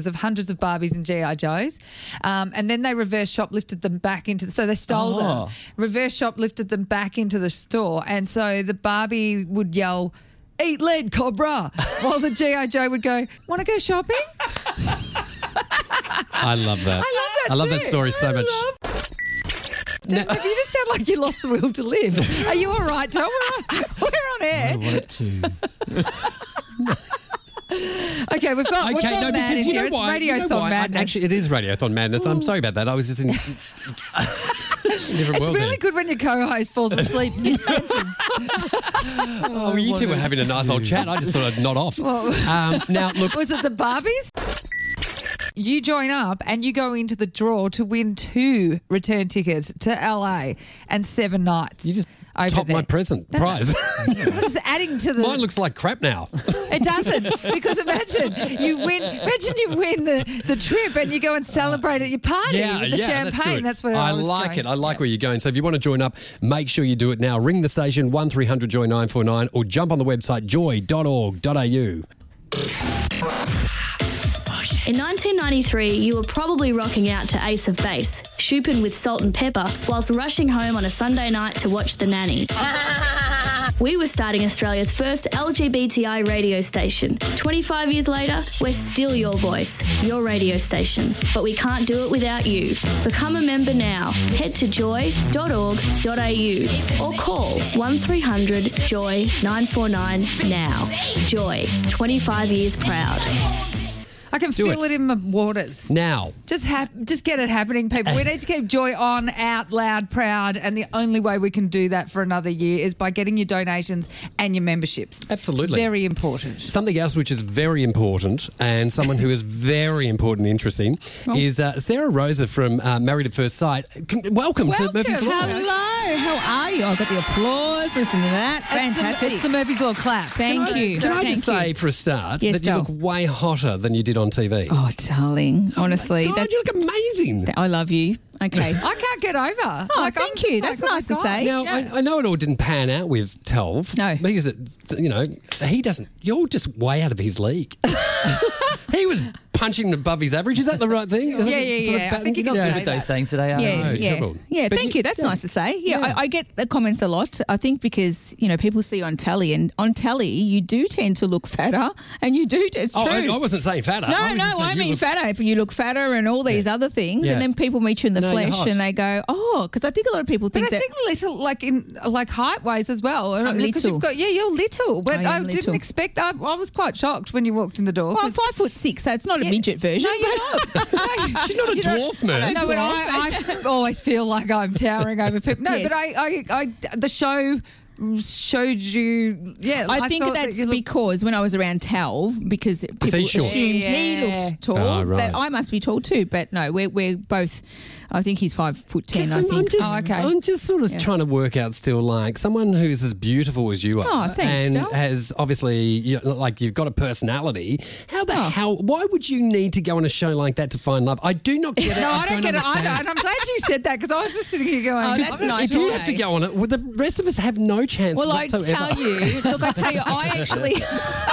S4: of hundreds of Barbies and G I Joes. Um, and then they reverse shoplifted them back into the, so they stole
S7: Oh.
S4: them, reverse shoplifted them back into the store. And so the Barbie would yell, "Eat lead, Cobra," while the G I Joe would go, "Want to go shopping?"
S3: I love that.
S4: I love that
S3: I love that
S4: too.
S3: story so
S4: I
S3: much.
S4: love- Damn, you just sound like you lost the will to live. Are you all right, Tom? We're on, we're on air.
S3: I want to.
S4: Okay, we've got what's
S3: Okay,
S4: on
S3: no,
S4: mad
S3: because
S4: in
S3: you
S4: here.
S3: know
S4: It's
S3: why?
S4: Radiothon
S3: you know why? I-
S4: madness.
S3: Actually, it is Radiothon madness. I'm sorry about that. I was just in. different
S4: It's
S3: world
S4: really
S3: there.
S4: good when your co-host falls asleep mid-sentence.
S3: Oh, you two were having a nice old chat. I just thought I'd nod off. Um, now, look.
S4: Was it the Barbies? You join up and you go into the draw to win two return tickets to L A and seven nights.
S3: You just
S4: over
S3: top
S4: there.
S3: my present prize.
S4: I'm just adding to the.
S3: Mine looks like crap now.
S4: It doesn't, because imagine you win. Imagine you win the, the trip and you go and celebrate at your party
S3: Yeah,
S4: with the
S3: yeah,
S4: champagne.
S3: That's, good.
S4: That's where I,
S3: I
S4: was
S3: like
S4: going.
S3: it. I like where you're going. So if you want to join up, make sure you do it now. Ring the station one three hundred joy nine four nine or jump on the website joy dot org dot a u.
S1: In nineteen ninety-three, you were probably rocking out to Ace of Base, shooping with Salt and Pepper, whilst rushing home on a Sunday night to watch The Nanny. We were starting Australia's first L G B T I radio station. twenty-five years later, we're still your voice, your radio station. But we can't do it without you. Become a member now. Head to joy dot org dot a u or call one three hundred joy nine four nine now. Joy, twenty-five years proud.
S4: I can
S3: Do
S4: feel
S3: it.
S4: it in my waters.
S3: Now,
S4: Just hap- just get it happening, people. We need to keep Joy on, out, loud, proud, and the only way we can do that for another year is by getting your donations and your memberships.
S3: Absolutely.
S4: Very important.
S3: something else which is very important and someone who is very important and interesting is uh, Sarah Rosa from uh, Married at First Sight. Con- Welcome, to
S4: Welcome.
S3: Murphy's Law.
S11: Hello, how are you? I got the applause. Listen to that. Fantastic.
S4: It's the Murphy's Law clap.
S11: Thank you.
S3: Can I
S11: Thank
S3: just
S11: you.
S3: say for a start
S11: Yes,
S3: that you
S11: Joel.
S3: look way hotter than you did on T V.
S11: Oh, darling. Honestly,
S3: God,
S11: that's,
S3: you look amazing.
S11: I love you. Okay.
S4: I can't get over.
S11: Oh,
S4: Like, I'm
S11: thank
S4: just
S11: you.
S4: like,
S11: That's
S4: oh my
S11: nice to
S4: God.
S11: say.
S3: Now,
S11: Yeah.
S3: I, I know it all didn't pan out with Telv.
S11: No.
S3: Because, it, you know, he doesn't, you're just way out of his league. He was punching above his average. Is that the right thing? Is
S4: Yeah,
S3: it
S4: yeah,
S3: sort of
S4: yeah. I
S3: pattern?
S4: think you
S3: You're
S4: can
S3: not
S4: say
S3: good
S7: With
S3: at
S7: those
S3: that.
S7: sayings today, are
S11: Yeah,
S3: no,
S11: yeah,
S3: trouble.
S11: yeah.
S3: But
S11: Thank
S3: you-
S11: you. That's
S3: yeah.
S11: nice to say. Yeah,
S3: Yeah.
S11: I, I get the comments a lot. I think because you know people see you on telly, and on telly you do tend to look fatter, and you do. It's
S3: Oh,
S11: true.
S3: I, I wasn't saying fatter.
S11: No,
S3: I was
S11: no,
S3: just saying
S11: I
S3: you
S11: mean
S3: look-
S11: fatter. If you look fatter and all these
S3: Yeah.
S11: other things,
S3: Yeah.
S11: and then people meet you in the
S3: No, you're
S11: flesh
S3: hot.
S11: and they go, "Oh," because I think a lot of people
S4: But
S11: think
S4: I
S11: that.
S4: think little, like in like height ways as well.
S11: I'm
S4: Because
S11: little.
S4: you've got, yeah, you're little. But
S11: I
S4: I,
S11: am
S4: didn't
S11: little.
S4: expect. I, I was quite shocked when you walked in the door.
S11: Well, I'm
S4: 'cause-
S11: five foot six, so it's not a
S4: Yeah.
S11: midget version.
S4: No, you're
S11: but-
S4: not. No,
S3: She's not a
S4: you don't-
S3: dwarf, man.
S4: No, but I, I f- always feel like I'm towering over people. No,
S11: Yes.
S4: but I, I, I, the show showed you. Yeah,
S11: I, think
S4: thought
S11: that's
S4: that you looked-
S11: because when I was around Talv, because people
S3: he's short.
S11: assumed
S4: Yeah.
S11: he looked tall,
S3: Oh, right.
S11: that I must be tall too. But no, we're we're both. I think he's five foot ten. I
S3: I'm,
S11: think.
S3: I'm just,
S4: Oh, okay.
S3: I'm just sort of
S11: Yeah.
S3: trying to work out still, like someone who's as beautiful as you are,
S11: Oh, thanks,
S3: and
S11: Del.
S3: has obviously, you know, like you've got a personality. How the
S11: Oh.
S3: hell? Why would you need to go on a show like that to find love? I do not get it.
S4: No, I don't get it
S3: understand.
S4: either. And I'm glad you said that because I was just sitting here going,
S11: Oh, that's
S4: I don't-
S11: nice.
S3: If you
S11: Okay.
S3: have to go on it, well, the rest of us have no chance
S11: Well, I
S3: whatsoever.
S11: tell you, look, I tell you, I actually,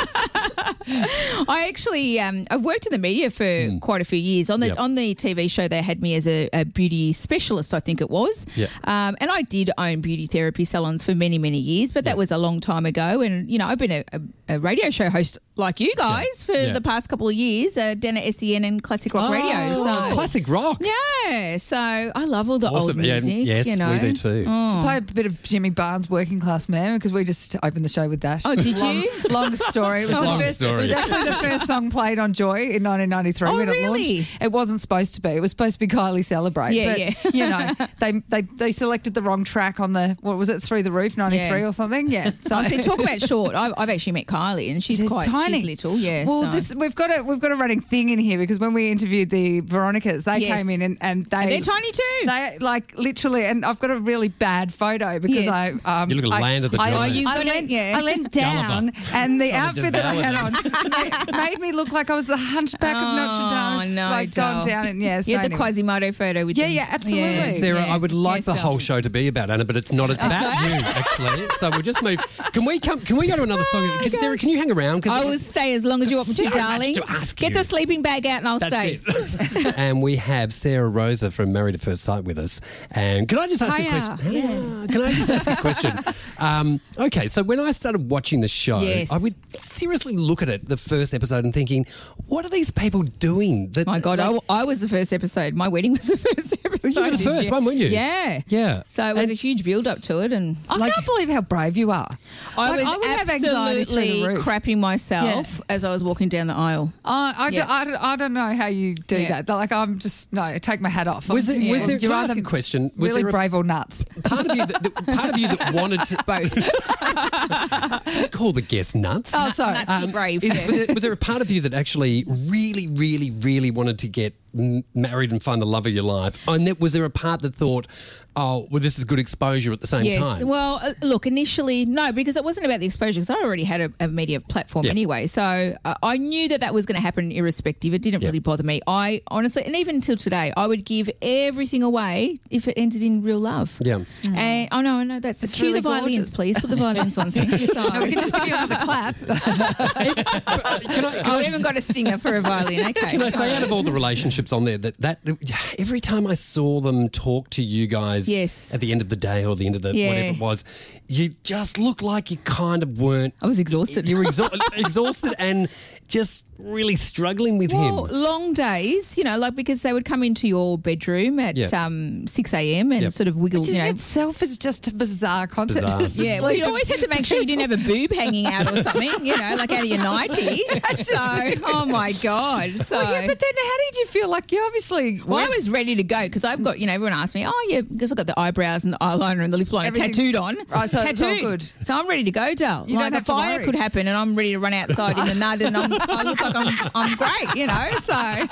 S11: I actually, um, I've worked in the media for quite a few years. On the
S3: Yep.
S11: on the T V show, they had me as a, a beauty specialist, I think it was.
S3: Yep.
S11: Um, and I did own beauty therapy salons for many, many years, but that
S3: Yep.
S11: was a long time ago. And you know, I've been a, a, a radio show host like you guys for
S3: Yeah.
S11: the past couple of years, uh, down at S E N and Classic Rock
S3: Oh,
S11: Radio. So
S3: classic rock.
S11: yeah, so I love all the
S3: Awesome.
S11: old
S3: Yeah,
S11: music.
S3: yes,
S11: you know.
S3: we do too.
S4: To play a bit of Jimmy Barnes, Working Class Man, because we just opened the show with that.
S11: Oh, did
S4: long,
S11: you?
S4: Long story. It was,
S3: Long
S4: the first,
S3: story.
S4: It was actually the first song played on Joy in nineteen ninety-three.
S11: Oh,
S4: when it
S11: really?
S4: launched. It wasn't supposed to be. It was supposed to be Kylie Celebrate.
S11: Yeah,
S4: but,
S11: yeah.
S4: you know, they, they they selected the wrong track on the, what was it, Through the Roof, ninety-three
S11: Yeah.
S4: or something? Yeah. So,
S11: Oh, so talk about short. I've, I've actually met Kylie, and she's,
S4: She's
S11: quite
S4: tiny.
S11: She's little, yeah.
S4: Well,
S11: so.
S4: this we've got a we've got a running thing in here because when we interviewed the Veronicas, they
S11: Yes.
S4: came in and, and they
S11: And they're tiny too.
S4: They like literally, and I've got a really bad photo because
S11: Yes.
S4: I um,
S3: You look like
S4: I,
S3: Land of the
S4: I,
S3: Giants.
S11: Oh, you
S4: I
S11: got
S4: leant,
S11: it, yeah.
S4: I leant down, and the outfit that I had on made, made me look like I was the Hunchback of Notre Dame.
S11: Oh, no,
S4: like gone
S11: Del.
S4: down and yeah. so
S11: You have the
S4: anyway.
S11: Quasimodo photo with
S4: Yeah,
S11: them.
S4: yeah, absolutely.
S11: Yeah.
S3: Sarah,
S11: Yeah.
S3: I would like
S11: Yes,
S3: the
S11: Del.
S3: whole show to be about Anna, but it's not. It's about you, actually. So we'll just move. Can we come? Can we go to another song? Can, Sarah, can you hang around?
S11: I
S3: Because
S11: yours. Stay as long as you want me to,
S3: So much
S11: darling.
S3: to ask
S11: Get
S3: you.
S11: the sleeping bag out and I'll
S3: That's
S11: stay.
S3: it. And we have Sarah Rosa from Married at First Sight with us. And can I just ask
S11: Hiya.
S3: a question?
S11: Yeah.
S3: Can I just ask a question? Um, okay, so when I started watching the show,
S11: Yes.
S3: I would seriously look at it, the first episode, and thinking, what are these people doing? That,
S11: My God,
S3: like,
S11: I, I was the first episode. My wedding was the first episode.
S3: You were the
S11: this
S3: first
S11: year.
S3: one, weren't you?
S11: Yeah.
S3: Yeah.
S11: So it was
S3: And-
S11: a huge build up to it, and
S4: I can't believe how brave you are.
S11: I
S4: Like,
S11: was
S4: I would have anxiety through the
S11: absolutely
S4: roof.
S11: crapping myself as I was walking down the aisle.
S4: Uh, I,
S11: Yeah.
S4: do, I, don't- I don't know how you do
S11: Yeah.
S4: that. Like, I'm just, no, take my hat off.
S3: Was
S4: I'm-
S3: there, was
S4: yeah.
S3: there,
S4: You're
S3: can I ask
S4: either
S3: a question? Was
S4: really
S3: there a
S4: brave or nuts.
S3: part of you that, that- part of you that wanted to
S11: Both.
S3: call the guest nuts?
S4: Oh, sorry.
S11: Nutsy brave.
S3: Is,
S11: yeah.
S3: was, there, was there a part of you that actually really, really, really wanted to get m- married and find the love of your life? And that, was there a part that thought, oh, well, this is good exposure at the same
S11: Yes.
S3: time?
S11: Well, uh, look, initially, no, because it wasn't about the exposure, because I already had a, a media platform
S3: Yeah.
S11: anyway. So uh, I knew that that was going to happen irrespective. It didn't
S3: Yeah.
S11: really bother me. I honestly, and even until today, I would give everything away if it ended in real love.
S3: Yeah.
S11: And oh no, no, that's
S4: It's
S11: cue
S4: really
S11: the violins,
S4: gorgeous.
S11: please. Put the violins on. Thank you. So,
S4: No, we can just give you another clap.
S3: Can I, can
S11: oh,
S3: I
S11: we haven't got a stinger for a violin. Okay.
S3: Can I say, out of all the relationships on there, that, that every time I saw them talk to you guys
S11: Yes.
S3: at the end of the day or the end of the
S11: Yeah.
S3: whatever it was, you just looked like you kind of weren't.
S11: I was exhausted.
S3: You were exha- exhausted and just really struggling with
S11: Well,
S3: him.
S11: long days, you know, like because they would come into your bedroom at
S3: Yeah.
S11: um, six a.m. and
S3: Yep.
S11: sort of wiggle,
S4: Which
S11: you
S4: in
S11: know.
S4: itself is just a bizarre concept.
S3: bizarre.
S4: Just to
S11: Yeah, well,
S4: sleep
S11: you always had to make sure you didn't have a boob hanging out or something, you know, like out of your nightie. So, oh my God. So,
S4: Well, yeah, but then how did you feel? Like you obviously.
S11: well, I was ready to go because I've got, you know, everyone asked me, oh, yeah, because I've got the eyebrows and the eyeliner and the lip liner
S4: Everything's-
S11: tattooed on.
S4: Right, so it's all
S11: Tattooed.
S4: good.
S11: So I'm ready to go, Dal.
S4: You don't
S11: like
S4: have
S11: a
S4: to
S11: fire
S4: worry.
S11: could happen and I'm ready to run outside in the nud and I'm, I look like I'm, I'm great, you know, so.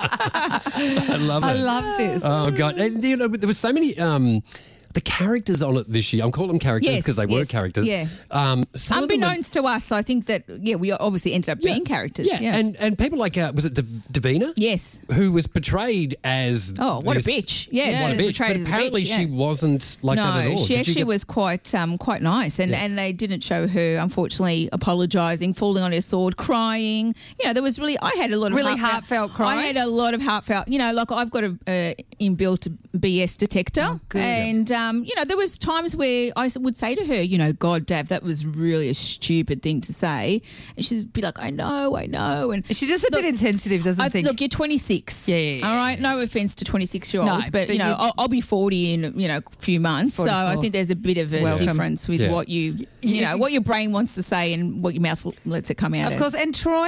S3: I love it.
S4: I love this.
S3: Oh God! And you know, there were so many. Um, the characters on it this year. I'm calling them characters
S11: Yes,
S3: because they were
S11: yes,
S3: characters.
S11: yeah.
S3: Um, some of them were-
S11: Unbeknownst to us, I think that, yeah, we obviously ended up being characters.
S3: Yeah,
S11: Yeah.
S3: and and people like uh, was it Dav- Davina?
S11: yes.
S3: Who was portrayed as
S11: Oh, what a
S3: this-
S11: bitch. Yeah,
S3: what
S11: she
S3: a
S11: was
S3: bitch.
S11: portrayed
S3: But
S11: as a
S3: apparently
S11: bitch,
S3: she
S11: yeah.
S3: wasn't like
S11: no,
S3: that at all.
S11: she
S3: Did you
S11: actually
S3: get-
S11: was quite um, quite nice, and,
S3: Yeah.
S11: and they didn't show her, unfortunately, apologising, falling on her sword, crying. You know, there was really, I had a lot of
S4: Really heartfelt crying?
S11: I had a lot of heartfelt. You know, like I've got a uh, inbuilt B S detector,
S4: Oh, good.
S11: and um, you know, there was times where I would say to her, you know, God, Dav, that was really a stupid thing to say, and she'd be like, I know, I know, and
S4: She's just a
S11: Look,
S4: bit insensitive, doesn't
S11: I,
S4: think.
S11: look, you're twenty-six.
S4: Yeah, yeah, yeah,
S11: All right. No offense to twenty-six-year-olds,
S4: No,
S11: but,
S4: but
S11: you know,
S4: you-
S11: I'll, I'll be forty in you know a few months. So I
S4: forty-four.
S11: think there's a bit of a
S4: Welcome.
S11: difference with
S3: Yeah.
S11: what you you know what your brain wants to say and what your mouth lets it come out.
S4: Of
S11: as.
S4: course. And Troy?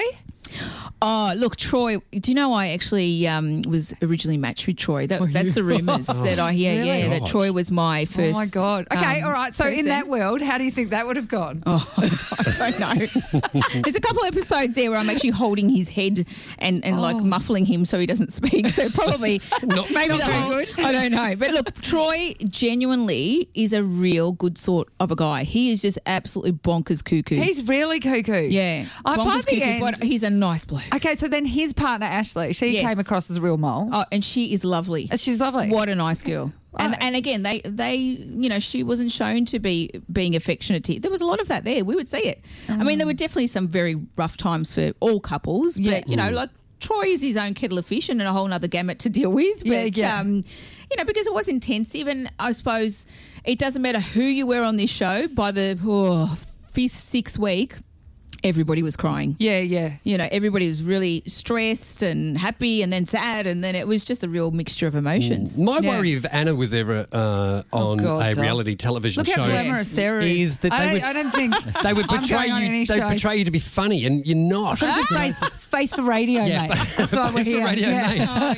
S11: Oh, look, Troy. Do you know I actually um, was originally matched with Troy? That, that's the rumours that I hear.
S4: Really?
S11: Yeah, that
S3: Gosh.
S11: Troy was my first.
S4: Oh, my God. Okay,
S11: um,
S4: all right. So in
S11: person.
S4: that world, how do you think that would have gone?
S11: Oh, I don't know. There's a couple episodes there where I'm actually holding his head and, and like muffling him so he doesn't speak. So probably
S3: Not-
S11: maybe
S3: not
S11: the
S3: very
S11: whole-
S3: good.
S11: I don't know. But look, Troy genuinely is a real good sort of a guy. He is just absolutely bonkers cuckoo.
S4: He's really cuckoo.
S11: yeah,
S4: I by
S11: bonkers
S4: the
S11: cuckoo.
S4: end-
S11: But he's a nice bloke.
S4: Okay, so then his partner, Ashley, she
S11: Yes.
S4: came across as a real mole.
S11: Oh, and she is lovely.
S4: She's lovely.
S11: What a nice girl. And
S4: Right.
S11: and again, they they you know she wasn't shown to be being affectionate. To, there was a lot of that there. We would see it. I mean, there were definitely some very rough times for all couples. But
S4: Yeah.
S11: you know, like Troy is his own kettle of fish and a whole other gamut to deal with. But
S4: Yeah, yeah.
S11: um, you know, because it was intensive, and I suppose it doesn't matter who you were on this show. By the oh, fifth, sixth week, everybody was crying.
S4: Yeah, yeah.
S11: You know, everybody was really stressed and happy and then sad, and then it was just a real mixture of emotions.
S3: My
S11: Yeah.
S3: worry if Anna was ever uh, on
S4: God,
S3: a
S4: Dom.
S3: reality television
S4: Look
S3: show
S4: how glamorous Sarah is.
S3: is that
S4: I,
S3: they
S4: don't,
S3: would
S4: I don't think
S3: they would
S4: I'm
S3: portray
S4: going on
S3: you
S4: any
S3: they
S4: show.
S3: portray you to be funny and you're not.
S4: face, face for radio,
S3: Yeah,
S4: mate. That's why we're
S3: face for
S4: here.
S3: radio,
S4: Yeah.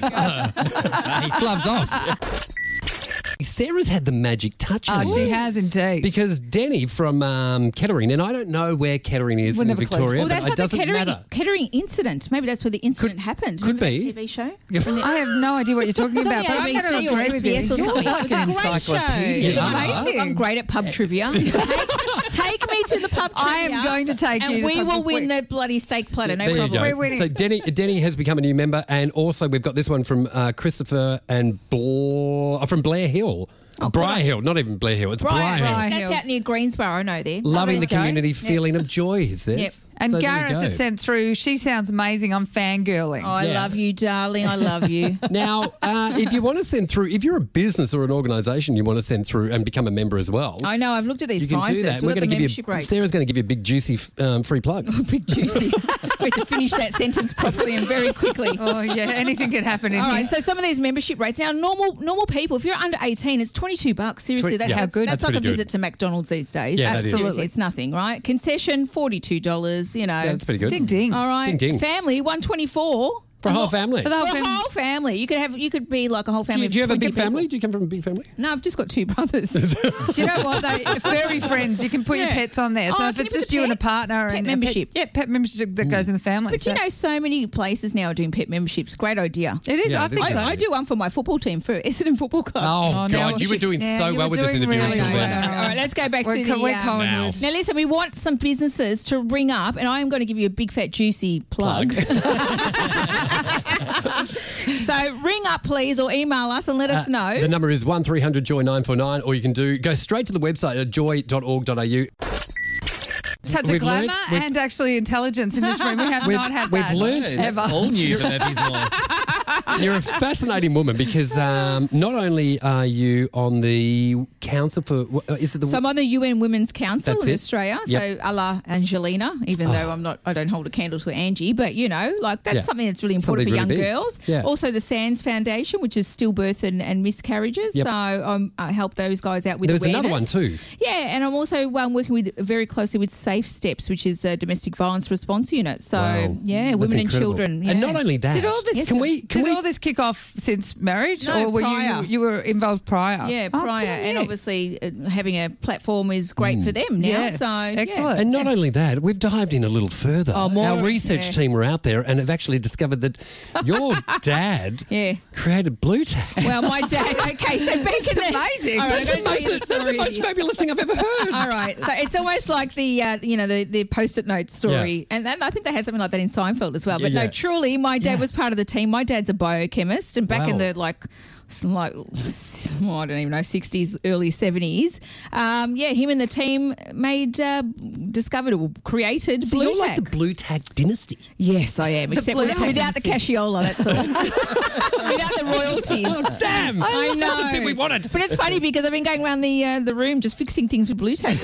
S3: mate. Gloves off. Sarah's had the magic touch.
S4: Oh,
S3: on
S4: she
S3: me.
S4: has indeed.
S3: Because Denny from um, Kettering, and I don't know where Kettering is
S4: Wouldn't
S3: in
S4: have a clue.
S3: Victoria,
S11: Well,
S3: but
S11: that's
S3: it
S11: like the
S3: doesn't
S11: Kettering,
S3: matter.
S11: Kettering incident. Maybe that's where the incident happened.
S3: could
S11: Remember
S3: be.
S11: that T V show.
S4: I have no idea what you're talking
S11: It's on
S4: about,
S11: the
S4: but I'm
S11: A B
S4: going to
S11: C or
S4: agree with you.
S11: S B S or
S4: You're
S11: something.
S4: like
S11: It was a
S4: an
S11: great show.
S4: encyclopedia.
S3: Yeah.
S4: Amazing.
S11: I'm great at pub trivia. take, take me to the pub trivia.
S4: I am going to take
S11: and
S4: you to
S11: we
S4: pub
S11: will
S4: trivia.
S11: win the bloody steak platter. No
S3: There you
S11: problem.
S3: go.
S4: We're winning.
S3: So Denny, Denny has become a new member, and also we've got this one from uh, Christopher and Bla- uh, from Blair Hill.
S11: Oh,
S3: Briar
S11: good.
S3: Hill, not even Blair Hill. It's Briar,
S11: Right,
S3: Hill.
S11: that's,
S4: Hill.
S11: that's out near Greensboro, I know there.
S3: Loving
S11: Oh,
S3: the
S11: there you go.
S3: community
S11: Yep.
S3: feeling of joy, he says.
S11: Yep.
S4: And
S3: So there you
S4: Gareth
S3: go.
S4: has sent through, she sounds amazing. I'm fangirling.
S11: Oh, I
S3: Yeah.
S11: love you, darling. I love you.
S3: Now, uh, if you want to send through, if you're a business or an organisation, you want to send through and become a member as well.
S11: I know. I've looked at these
S3: You can
S11: prices.
S3: do that.
S11: We've
S3: We're
S11: got
S3: going
S11: the
S3: to give
S11: membership
S3: you.
S11: rates.
S3: Sarah's going to give you a big juicy um, free plug.
S11: Big juicy. We have to finish that sentence properly and very quickly.
S4: Oh, yeah, anything can happen in
S11: All
S4: here.
S11: right, so some of these membership rates now, normal normal people, if you're under eighteen, it's twenty-two bucks. Seriously,
S3: Twenty-
S11: that,
S3: yeah,
S11: that's,
S3: good.
S11: that's
S3: That's
S11: like a
S3: pretty good.
S11: visit to McDonald's these days.
S3: Yeah, that is.
S11: Absolutely, it's nothing, right? Concession, forty-two dollars. You know,
S3: Yeah, that's pretty good.
S4: Ding, ding.
S11: all right,
S3: Ding, ding.
S11: family, one twenty-four.
S3: For a whole family.
S11: For the whole, for a whole family, you could have you could be like a whole
S3: Do
S11: family.
S3: you,
S11: of
S3: do you have a
S11: twenty
S3: big family?
S11: people.
S3: Do you come from a big family?
S11: No, I've just got two brothers.
S4: Do you know what? They, furry friends, you can put your
S11: Yeah.
S4: pets on there. So
S11: Oh,
S4: if
S11: can
S4: it's
S11: you put
S4: just
S11: a
S4: you and a
S11: pet?
S4: partner.
S11: Pet
S4: and a
S11: membership.
S4: yeah, pet membership that goes in the family.
S11: But you
S4: So-
S11: know, so many places now are doing pet memberships. Great idea.
S4: It is,
S3: Yeah,
S4: I
S3: it
S4: think
S3: is.
S4: so.
S11: I, I do one for my football team for Essendon Football Club.
S3: Oh,
S4: now
S3: God, you were doing
S4: yeah,
S3: so
S4: you
S3: well
S4: were
S3: with this
S4: doing
S3: interview
S4: really
S3: until
S11: well.
S3: then.
S11: All right, let's go back
S4: We're
S11: to
S4: co-
S11: the.
S4: we're
S11: um,
S4: calling
S3: Now.
S4: it.
S11: Now, listen, we want some businesses to ring up, and I am going to give you a big, fat, juicy plug. So ring up, please, or email us and let us know.
S3: Uh, The number is one three hundred joy nine four nine, or you can do go straight to the website at joy dot org dot a u.
S4: Touch of
S3: We've
S4: glamour
S3: learned- we've-
S4: and actually intelligence in this room. We have
S3: We've-
S4: not had
S3: we've
S4: that
S3: learned-
S4: ever.
S7: all new for Murphy's Law.
S3: You're a fascinating woman because um, not only are you on the council for what- uh, is it the
S11: So I'm on the U N Women's Council
S3: That's
S11: in
S3: it.
S11: Australia.
S3: Yep.
S11: So a la Angelina, even
S3: Oh.
S11: though I'm not, I don't hold a candle to Angie, but you know, like that's
S3: Yeah.
S11: something that's really important
S3: Something
S11: for
S3: really
S11: young
S3: big.
S11: girls.
S3: Yeah.
S11: Also the SANS Foundation, which is stillbirth and, and miscarriages.
S3: Yep.
S11: So um, I help those guys out with
S3: There was
S11: awareness.
S3: another one too.
S11: Yeah, and I'm also um, working with very closely with Safe Steps, which is a domestic violence response unit. So
S3: Wow.
S11: yeah,
S3: That's
S11: women and
S3: incredible.
S11: children.
S3: And
S11: yeah.
S3: not only that,
S4: Did all this
S3: can we can
S4: did
S3: we
S4: all this kick off since marriage,
S11: No,
S4: or were
S11: prior.
S4: you you were involved prior?
S11: Yeah,
S4: Oh,
S11: prior,
S4: good,
S11: and
S4: yeah.
S11: obviously uh, having a platform is great for them now.
S4: Yeah.
S11: So yeah.
S4: Excellent.
S3: And not only that, we've dived in a little further.
S11: Oh, more-
S3: Our research
S11: yeah.
S3: team were out there and have actually discovered that your dad
S11: Yeah.
S3: created Blue Tack.
S11: Well, my dad. Okay, so back in the
S4: amazing.
S11: All right,
S3: That's
S11: I'm gonna tell you
S3: the most-
S11: the
S3: that's the
S11: story.
S3: most fabulous thing I've ever heard.
S11: All right, so it's almost like the uh, you know the, the post-it note story,
S3: Yeah.
S11: and then I think they had something like that in Seinfeld as well. But
S3: Yeah,
S11: no,
S3: yeah.
S11: truly, my dad
S3: Yeah.
S11: was part of the team. My dad's a biochemist, and back in
S3: Wow.
S11: the like. Some like well, I don't even know sixties, early seventies. Um, yeah, him and the team made, uh, discovered or created
S3: So
S11: Blue
S3: you're like
S11: Tack.
S3: the Blue Tack dynasty.
S11: Yes, I am.
S4: The
S11: Except
S4: Blue
S11: without,
S4: Tack
S11: without the casciola, that's all. Without the royalties.
S3: Damn!
S11: I know.
S3: That's the bit we wanted.
S11: But it's funny because I've been going around the uh, the room just fixing things with Blue Tack.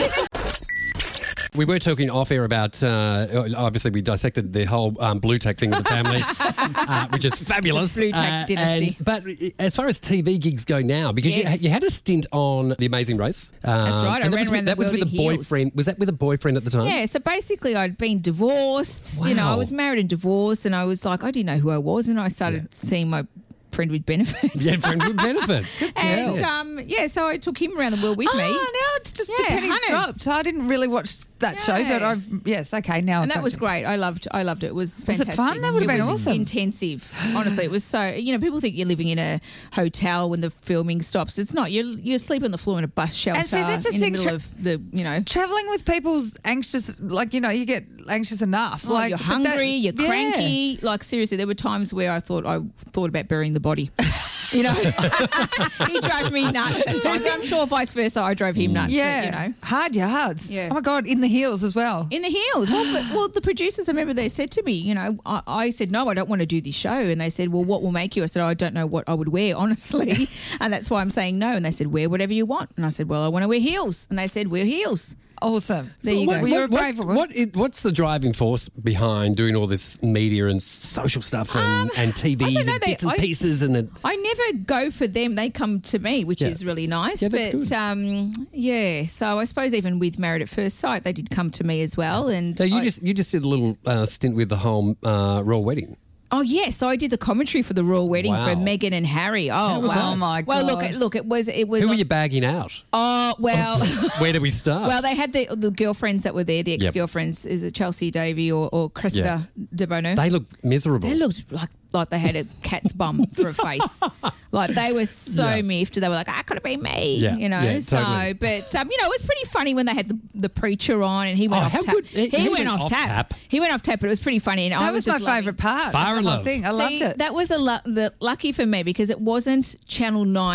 S3: We were talking off air about, uh, obviously, we dissected the whole um, Blue Tack thing with the family, uh, which is fabulous.
S11: The Blue Tack
S3: Uh,
S11: dynasty.
S3: and- but as far as T V gigs go now, because you,
S11: Yes.
S3: you had a stint on The Amazing Race. Um,
S11: That's right, I
S3: and that
S11: ran
S3: was
S11: around
S3: with,
S11: the
S3: that was
S11: world
S3: with a
S11: in heels.
S3: boyfriend. Was that with a boyfriend at the time?
S11: Yeah, so basically I'd been divorced. You know, I
S3: Wow.
S11: was married and divorced, and I was like, I didn't know who I was, and I started seeing my friend with benefits.
S3: Yeah, friend with benefits.
S11: And
S3: Yeah.
S11: um, yeah, so I took him around the world with
S4: Oh,
S11: me.
S4: now it's just the
S11: Yeah,
S4: pennies
S11: Hannes.
S4: dropped. I didn't really watch that show,
S11: Yeah.
S4: but I've yes, okay, now
S11: And
S4: I've
S11: that
S4: got
S11: was
S4: you.
S11: great. I loved I loved it. It was
S4: Was it
S11: fantastic.
S4: fun? That would have been
S11: was
S4: awesome.
S11: intensive. Honestly, it was so, you know, people think you're living in a hotel when the filming stops. It's not. You're you sleep on the floor in a bus shelter
S4: And see, that's the
S11: in
S4: thing,
S11: the middle
S4: tra-
S11: of the, you know,
S4: Traveling with people's anxious, like you know, you get anxious enough.
S11: Oh,
S4: like
S11: you're
S4: but that-
S11: hungry, you're
S4: yeah.
S11: cranky. Like seriously, there were times where I thought I thought about burying the body. You know, he drove me nuts at times. I'm sure vice versa. I drove him nuts.
S4: Yeah,
S11: but, you know.
S4: hard yards.
S11: Yeah.
S4: Oh my god, in the heels as well.
S11: In the heels. Well, the, well, the producers, I remember they said to me, you know, I, I said, no, I don't want to do this show. And they said, well, what will make you? I said, oh, I don't know what I would wear, honestly. And that's why I'm saying no. And they said, wear whatever you want. And I said, well, I want to wear heels. And they said, wear heels.
S4: Awesome.
S11: There you
S3: what,
S11: go.
S4: Well, you're a
S3: what-
S4: brave
S3: what-
S4: woman.
S3: what is- what's the driving force behind doing all this media and social stuff and,
S11: Um,
S3: and T
S11: I
S3: Vs
S11: don't know,
S3: and
S11: they-
S3: bits and
S11: I-
S3: pieces and it,
S11: I never go for them. They come to me, which
S3: Yeah.
S11: is really nice.
S3: Yeah, that's
S11: but
S3: good.
S11: um, yeah, so I suppose even with Married at First Sight, they did come to me as well. And
S3: so you
S11: I-
S3: just you just did a little uh, stint with the whole uh, royal wedding.
S11: Oh yes, so I did the commentary for the royal wedding
S3: Wow.
S11: for Meghan and Harry. Oh
S3: How was
S11: wow,
S3: that?
S4: my
S11: Well, look,
S4: God.
S11: it- look, it was it was.
S3: Who were
S11: on-
S3: you bagging out?
S11: Oh well.
S3: Where do we start?
S11: Well, they had the the girlfriends that were there, the
S3: Yep.
S11: ex-girlfriends, is it Chelsea Davy or, or Cressida
S3: Yeah.
S11: de Bono?
S3: they looked miserable.
S11: They looked like like they had a cat's bum for a face. Like they were so
S3: Yeah.
S11: miffed. They were like, "I could have been me,"
S3: Yeah,
S11: you know.
S3: yeah,
S11: so,
S3: totally.
S11: but um, you know, it was pretty funny when they had the, the preacher on and he went
S3: Oh,
S11: off
S3: how
S11: tap.
S3: good- he-
S11: He,
S3: he
S11: went,
S3: went
S11: off,
S3: off
S11: tap.
S3: tap.
S11: He went off tap, but it was pretty funny. And I
S4: That
S11: was,
S4: was my
S11: just loving-
S4: favourite part.
S3: Fire
S4: of
S3: and
S4: the whole
S3: love.
S4: thing. I
S11: See,
S4: loved it.
S11: That was a lu- the lucky for me because it wasn't Channel Nine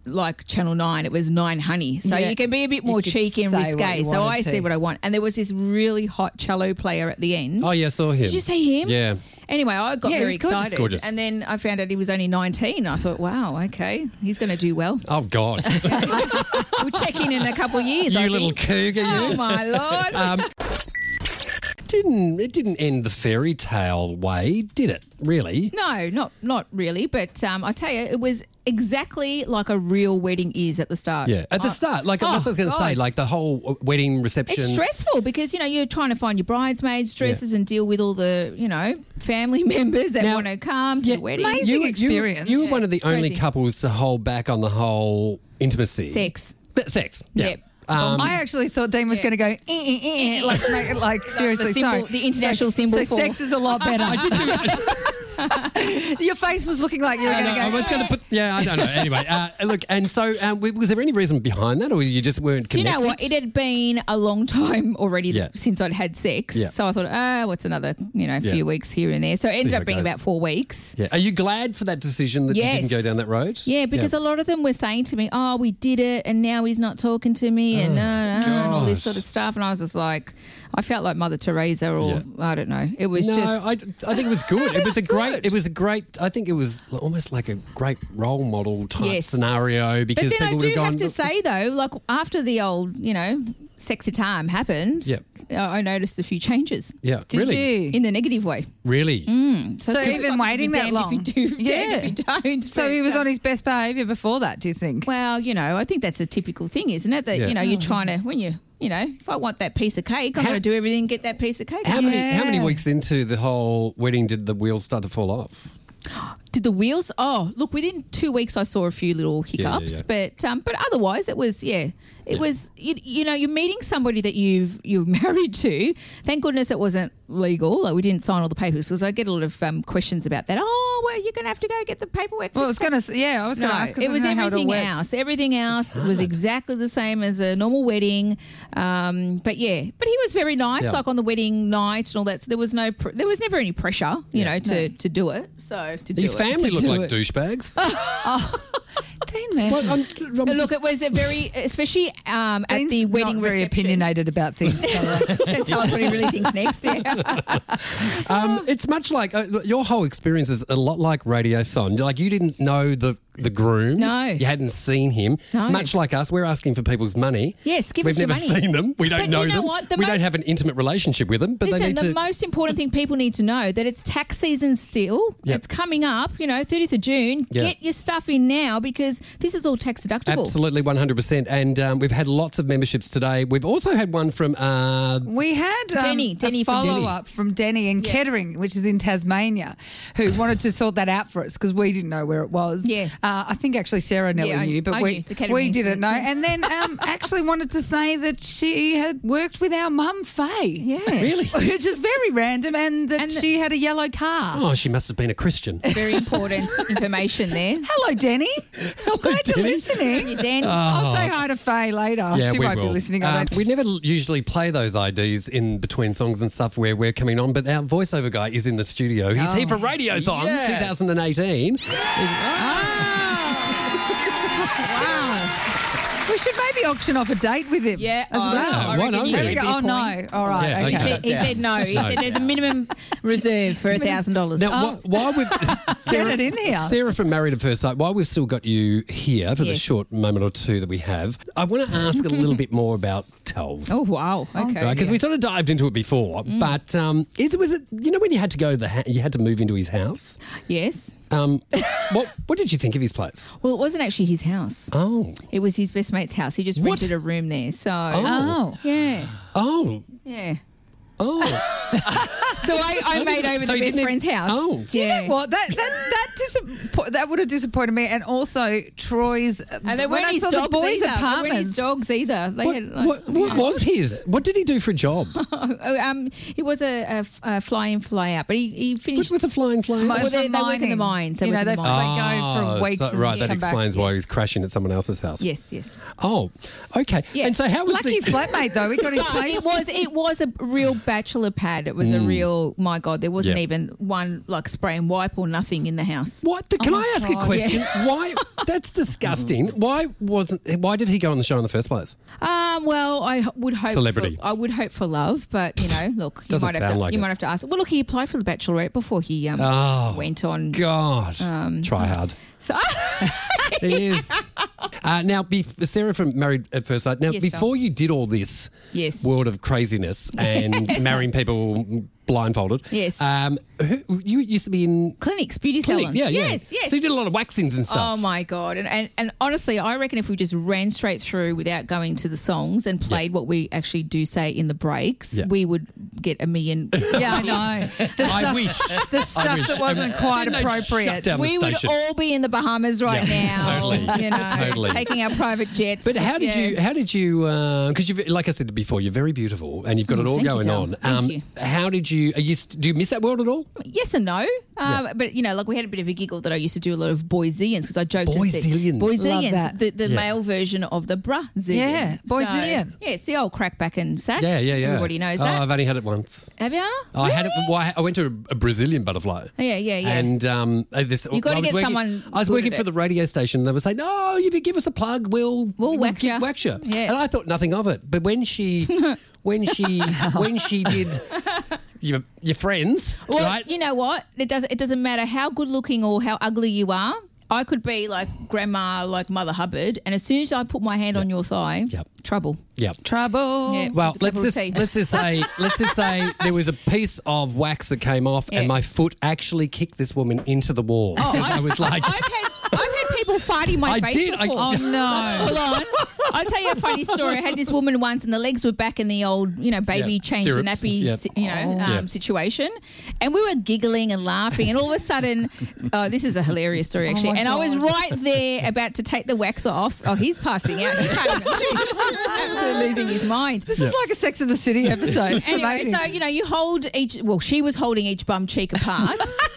S11: like Channel nine, it was Nine Honey. So
S4: Yeah.
S11: you can be a bit
S4: You
S11: more
S4: could
S11: cheeky and
S4: say what
S11: risque.
S4: you
S11: So
S4: wanted
S11: I
S4: to.
S11: said what I want. And there was this really hot cello player at the end.
S3: Oh, yeah, I saw him.
S11: Did you see him?
S3: Yeah.
S11: Anyway, I got
S4: Yeah, he
S11: very
S4: was gorgeous.
S11: excited.
S3: Gorgeous.
S11: And then I found out he was only nineteen. I thought, wow, okay, he's going to do well.
S3: Oh, God.
S11: We'll check in in a couple of years.
S3: You
S11: I
S3: little
S11: think.
S3: cougar, you.
S11: Oh, my Lord.
S3: Um, didn't it didn't end the fairy tale way, did it? Really?
S11: No, not not really. But um, I tell you, it was exactly like a real wedding is at the start.
S3: Yeah, at the
S11: I-
S3: start, like
S11: Oh,
S3: that's what I was going to say,
S11: God.
S3: like the whole wedding reception.
S11: It's stressful because, you know, you're trying to find your bridesmaids' dresses and deal with all the, you know, family members that
S3: Now-
S11: want to come to
S3: Yeah,
S11: the wedding.
S4: Amazing
S3: you, were- you,
S4: experience.
S3: You were one of the only
S11: Crazy.
S3: couples to hold back on the whole intimacy.
S11: Sex.
S3: But sex. Yeah.
S11: Yep.
S3: Um,
S4: I actually thought Dean was
S11: Yeah.
S4: going to go, eh, eh, eh, eh, like, make it like seriously,
S11: the symbol-
S4: sorry.
S11: the international
S4: so,
S11: symbol
S4: So
S11: for-
S4: sex is a lot better. Your face was looking like you were
S3: I,
S4: going to
S3: know,
S4: go.
S3: I was going to put. Yeah, I don't know. Anyway, uh, look, and so um, w- was there any reason behind that, or you just weren't
S11: Do you
S3: connected?
S11: know what? It had been a long time already
S3: Yeah.
S11: since I'd had sex.
S3: Yeah.
S11: So I thought, ah, what's another, you know,
S3: Yeah.
S11: few weeks here and there. So it ended
S3: how
S11: up
S3: it
S11: being
S3: goes.
S11: about four weeks.
S3: Yeah. Are you glad for that decision that
S11: Yes.
S3: you didn't go down that road?
S11: Yeah, because a lot of them were saying to me, oh, we did it and now he's not talking to me and, no, no, and all this
S3: gosh.
S11: sort of stuff. And I was just like, I felt like Mother Teresa or,
S3: Yeah.
S11: I don't know. It was
S3: no,
S11: just...
S3: I, I think it was good. It was a great.
S11: good.
S3: It was a great. I think it was almost like a great role model type
S11: Yes.
S3: scenario
S11: But
S3: because
S11: then I
S3: people
S11: do
S3: were going.
S11: have to say, though, like after the old, you know, sexy time happened,
S3: Yep.
S11: I I noticed a few changes.
S3: Yeah,
S4: Did
S3: really,
S4: you?
S11: In the negative way.
S3: really.
S11: So,
S4: So
S11: it's
S4: even
S11: like
S4: waiting
S11: you'd be
S4: that
S11: damned
S4: long?
S11: If you do, yeah. if you don't.
S4: So
S11: but,
S4: he was
S11: um,
S4: on his best behaviour before that, do you think?
S11: Well, you know, I think that's a typical thing, isn't it? That,
S3: Yeah.
S11: you know, you're trying to, when you, you know, if I want that piece of cake, I'm
S3: How-
S11: going to do everything to get that piece of cake.
S3: How many? How many
S4: Yeah.
S3: weeks into the whole wedding did the wheels start to fall off?
S11: Did the wheels? Oh, look, within two weeks I saw a few little
S3: Yeah, yeah,
S11: hiccups,
S3: yeah.
S11: but um, but otherwise it was, yeah, it
S3: Yeah.
S11: was, you, you know, you're meeting somebody that you've, you're married to. Thank goodness it wasn't legal. Like we didn't sign all the papers because I get a lot of um, questions about that. Oh, well, you're going to have to go get the paperwork.
S4: Well, I was
S11: fixed.
S4: going to, yeah, I was
S11: No,
S4: going to ask. 'cause
S11: it
S4: I
S11: was
S4: don't know how it all
S11: everything
S4: works.
S11: else. Everything else was exactly the same as a normal wedding. Um, but yeah, but he was very nice,
S3: Yeah.
S11: like on the wedding night and all that. So there was no, pr- there was never any pressure, you
S3: Yeah.
S11: know, to, to do it. So to do
S3: His
S11: it.
S3: family
S11: To
S3: looked
S11: do
S3: like
S11: it.
S3: douchebags.
S4: Dean, man.
S3: Well, I'm- I'm
S11: Look, it was a very, especially um, at
S4: Dean's
S11: the wedding
S4: not very
S11: reception.
S4: opinionated about things. by the way.
S11: Tell us what he really thinks next. Yeah.
S3: Um, it's much like uh, your whole experience is a lot like Radiothon. Like you didn't know the the groom.
S11: No.
S3: You hadn't seen him.
S11: No.
S3: Much like us, we're asking for people's money.
S11: Yes, give
S3: We've
S11: us your
S3: never
S11: money.
S3: seen them. We don't
S11: But
S3: know
S11: you know
S3: them.
S11: what? The
S3: we don't
S11: most-
S3: have an intimate relationship with them. But they
S11: Listen,
S3: need
S11: the
S3: to.
S11: most important thing people need to know that it's tax season still.
S3: Yep.
S11: It's coming up, you know, thirtieth of June.
S3: Yeah.
S11: Get your stuff in now because this is all tax deductible.
S3: Absolutely, one hundred percent. And um, we've had lots of memberships today. We've also had one from. Uh,
S4: We had um,
S11: Denny, Denny
S4: a
S11: from
S4: follow
S3: Denny.
S4: up from Denny in
S11: Yeah.
S4: Kettering, which is in Tasmania, who wanted to sort that out for us because we didn't know where it was.
S11: Yeah.
S4: uh, I think actually Sarah Nelly
S11: Yeah, I-
S4: knew, but
S11: I
S4: we
S11: knew the Kettering
S4: we didn't
S11: incident.
S4: know. And then um, actually wanted to say that she had worked with our mum Faye.
S11: Yeah.
S3: Really?
S4: Which is very random, and that
S11: And the-
S4: she had a yellow car.
S3: oh, she must have been a Christian.
S11: Very important information there.
S4: Hello, Denny. Glad you're
S3: Denny.
S4: listening.
S11: You Dan.
S4: I'll say hi to Faye later.
S3: Yeah,
S4: she
S3: we
S4: won't
S3: will.
S4: be listening. I
S3: Um,
S4: don't
S3: we never l- usually play those I Ds in between songs and stuff where we're coming on, but our voiceover guy is in the studio. He's
S4: Oh.
S3: here for Radiothon
S8: Yes.
S3: twenty eighteen.
S4: We should maybe auction off a date with him.
S11: Yeah,
S4: as
S11: oh,
S4: well.
S3: Yeah,
S11: I
S3: why
S11: reckon
S3: not?
S11: you
S3: There
S11: need
S3: we
S11: a
S4: go.
S11: bit of
S4: Oh,
S11: coin.
S4: no. All right,
S3: Yeah,
S4: okay.
S11: He
S3: okay.
S11: said, he said no. He said there's a minimum reserve for a thousand dollars.
S3: Now, wh- while we've Sarah,
S4: it in here.
S3: Sarah from Married at First Sight, while we've still got you here for the
S11: Yes.
S3: short moment or two that we have, I want to ask a little bit more about Telv.
S11: Oh wow. Okay.
S3: Because we sort of dived into it before,
S11: Mm.
S3: but um, is it was it you know when you had to go to the ha- you had to move into his house?
S11: Yes.
S3: Um, what what did you think of his place?
S11: Well, it wasn't actually his house.
S3: Oh,
S11: It was his best mate's house. He just
S3: What?
S11: rented a room there. So.
S3: Oh.
S11: Yeah.
S3: oh,
S11: Yeah.
S3: oh!
S11: So I, I made over
S3: So
S11: the
S3: you
S11: best
S3: didn't-
S11: friend's house.
S3: Oh.
S4: Do you know what? That that that, disappo- that would have disappointed me, and also Troy's.
S11: And they
S4: when
S11: weren't
S4: I
S11: his
S4: saw
S11: dogs
S4: the boys'
S11: either. They weren't
S4: apartments.
S11: his dogs either. They
S3: What,
S11: had, like,
S3: what, what was his? What did he do for a job?
S11: Oh, um, he was a, a, a fly in, fly out, but he, he
S3: What
S11: finished.
S3: was a flying flame?
S4: Mo-
S11: Well, they-
S4: from
S11: they work in the
S4: mining.
S11: mines. They
S4: You
S11: work
S4: know,
S11: in
S4: they,
S11: the mines.
S4: they go for weeks.
S3: Oh, so,
S4: and
S3: right, that
S4: come back.
S3: explains why
S11: Yes.
S3: he's crashing at someone else's house.
S11: Yes, yes.
S3: Oh, okay.
S11: Yeah.
S3: And so how was
S4: Lucky
S3: the
S4: flatmate though. He got his
S11: But
S4: place.
S11: it was it was a real bachelor pad. It was a real my god. There wasn't
S3: Yeah.
S11: even one like spray and wipe or nothing in the house.
S3: what the Can
S11: Oh,
S3: I ask
S11: God,
S3: a question?
S11: yeah.
S3: Why? That's disgusting. Why wasn't? Why did he go on the show in the first place?
S11: Um, well, I h- would hope
S3: Celebrity.
S11: For, I would hope for love, but you know, look, you
S3: Doesn't
S11: might have
S3: sound
S11: to.
S3: like
S11: you
S3: it.
S11: might have to ask. Well, look, he applied for the Bachelorette before he um,
S3: Oh,
S11: went on.
S3: God,
S11: Um,
S3: try hard.
S11: So,
S3: He is. Uh, now, bef- Sarah from Married at First Sight. Now,
S11: Yes,
S3: before you did all this
S11: Yes.
S3: world of craziness and marrying people blindfolded,
S11: Yes.
S3: um, who, you used to be in
S11: clinics, beauty
S3: clinics.
S11: salons.
S3: Yeah, yeah.
S11: Yes, yes.
S3: So you did a lot of waxings and stuff.
S11: Oh my god! And, and and honestly, I reckon if we just ran straight through without going to the songs and played what we actually do say in the breaks,
S3: Yeah.
S11: we would get a million.
S4: Yeah, I know. The
S3: I
S4: stuff,
S3: wish.
S4: The
S3: I
S4: stuff
S3: wish.
S4: that wasn't quite
S3: Then they'd
S4: appropriate.
S3: shut down the
S11: We would
S3: station.
S11: all be in the Bahamas right
S3: Yeah,
S11: now,
S3: totally.
S11: you know,
S3: Totally.
S11: taking our private jets.
S3: But how did
S11: Yeah.
S3: you? How did you? Because you've, like I said before, you're very beautiful and you've got it all
S11: thank you,
S3: going
S11: Del.
S3: on.
S11: Thank you.
S3: How did you? Are you? st- Do you miss that world at all?
S11: Yes and no. Um,
S3: Yeah.
S11: But, you know, like we had a bit of a giggle that I used to do a lot of boyzillions because I joked. and said-
S3: Boyzillions.
S11: Boyzillions.
S4: Love that.
S11: The, the
S3: Yeah.
S11: male version of the Brazilian.
S4: Yeah, boyzillion.
S11: So, yeah, it's the old crackback and sack.
S3: Yeah, yeah, yeah.
S11: Everybody knows
S3: oh,
S11: that.
S3: I've only had it once.
S11: Have you?
S3: I had it. Well, I I went to a, a Brazilian butterfly.
S11: Yeah, yeah, yeah.
S3: And um, uh, this,
S11: You gotta
S3: I was
S11: get
S3: working,
S11: someone
S3: I was
S11: good
S3: working
S11: at
S3: for
S11: it.
S3: the radio station, and they were saying, "No, if you give us a plug, we'll
S11: We'll whack
S3: gi-
S11: ya."
S3: whack ya."
S11: Yeah.
S3: And I thought nothing of it. But when she, when she, when she did your your friends,
S11: Well,
S3: right?
S11: you know what? It doesn't. It doesn't matter how good looking or how ugly you are. I could be like grandma, like Mother Hubbard, and as soon as I put my hand on your thigh,
S3: Yep.
S11: trouble.
S3: Yeah.
S4: Trouble.
S11: Yeah.
S3: Well,
S11: with a
S3: let's
S11: capital
S3: just
S11: T.
S3: let's just say let's just say there was a piece of wax that came off,
S11: Yeah.
S3: and my foot actually kicked this woman into the wall because I was like,
S11: I've had I've had people fighting my
S3: I
S11: face
S3: did, I-
S11: before.
S4: Oh, no.
S11: Hold on. I'll tell you a funny story. I had this woman once, and the legs were back in the old, you know, baby
S3: Yeah,
S11: change the
S3: stirrups,
S11: nappy,
S3: yeah.
S11: si- you know, um,
S3: Yeah.
S11: situation. And we were giggling and laughing, and all of a sudden, oh, this is a hilarious story actually.
S4: my
S11: and I was
S4: God.
S11: right there about to take the wax off. Oh, he's passing out. He can't even He's just absolutely losing his mind.
S4: This is like a Sex and the City episode. It's
S11: Anyway,
S4: amazing.
S11: so you know, you hold each. Well, she was holding each bum cheek apart,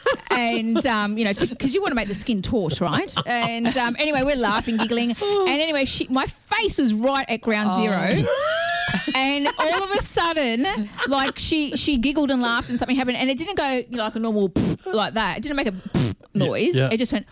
S11: and um, you know, because you want to make the skin taut, right? And um, anyway, we're laughing, giggling, and anyway, she, my face was right at ground
S4: Oh.
S11: zero. And all of a sudden, like she she giggled and laughed, and something happened, and it didn't go you know, like a normal like that. It didn't make a noise.
S3: Yeah.
S11: It just went.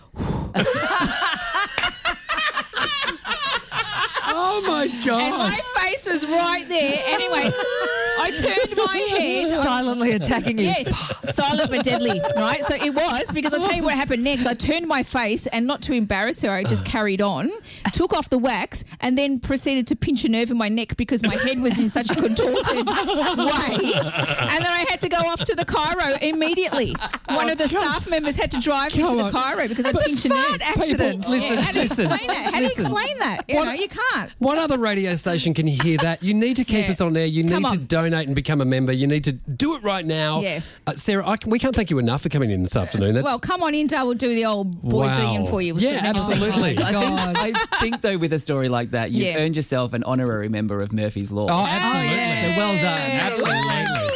S3: "Oh my god!"
S11: And my face was right there. Anyway, I turned my head.
S4: Silently attacking you.
S11: Yes, silent but deadly, right? So it was, because I'll tell you what happened next. I turned my face, and not to embarrass her, I just carried on, took off the wax, and then proceeded to pinch a nerve in my neck because my head was in such a contorted way. And then I had to go off to the chiro immediately. One of the staff members had to drive me to
S3: Come
S11: the
S3: on.
S11: chiro because I
S3: But
S11: pinched a
S3: fart
S11: nerve.
S3: accident.
S11: Yeah,
S3: Listen,
S11: how do you
S3: listen,
S11: explain that? How do you
S3: listen.
S11: explain that? You
S3: What-
S11: know, you can't.
S3: What other radio station can you hear that? You need to keep
S11: Yeah.
S3: us on there. You
S11: Come
S3: need to
S11: on.
S3: donate and become a member. You need to do it right now.
S11: Yeah.
S3: Uh, Sarah, I can, we can't thank you enough for coming in this afternoon. That's,
S11: Well, come on in, Dale. We'll do the old boyzillion
S3: Wow.
S11: for you.
S3: Yeah, absolutely.
S7: I
S4: God.
S7: think, I think, though, with a story like that, you've
S11: Yeah.
S7: earned yourself an honorary member of Murphy's Law.
S3: Oh, absolutely.
S7: So well done.
S3: Absolutely.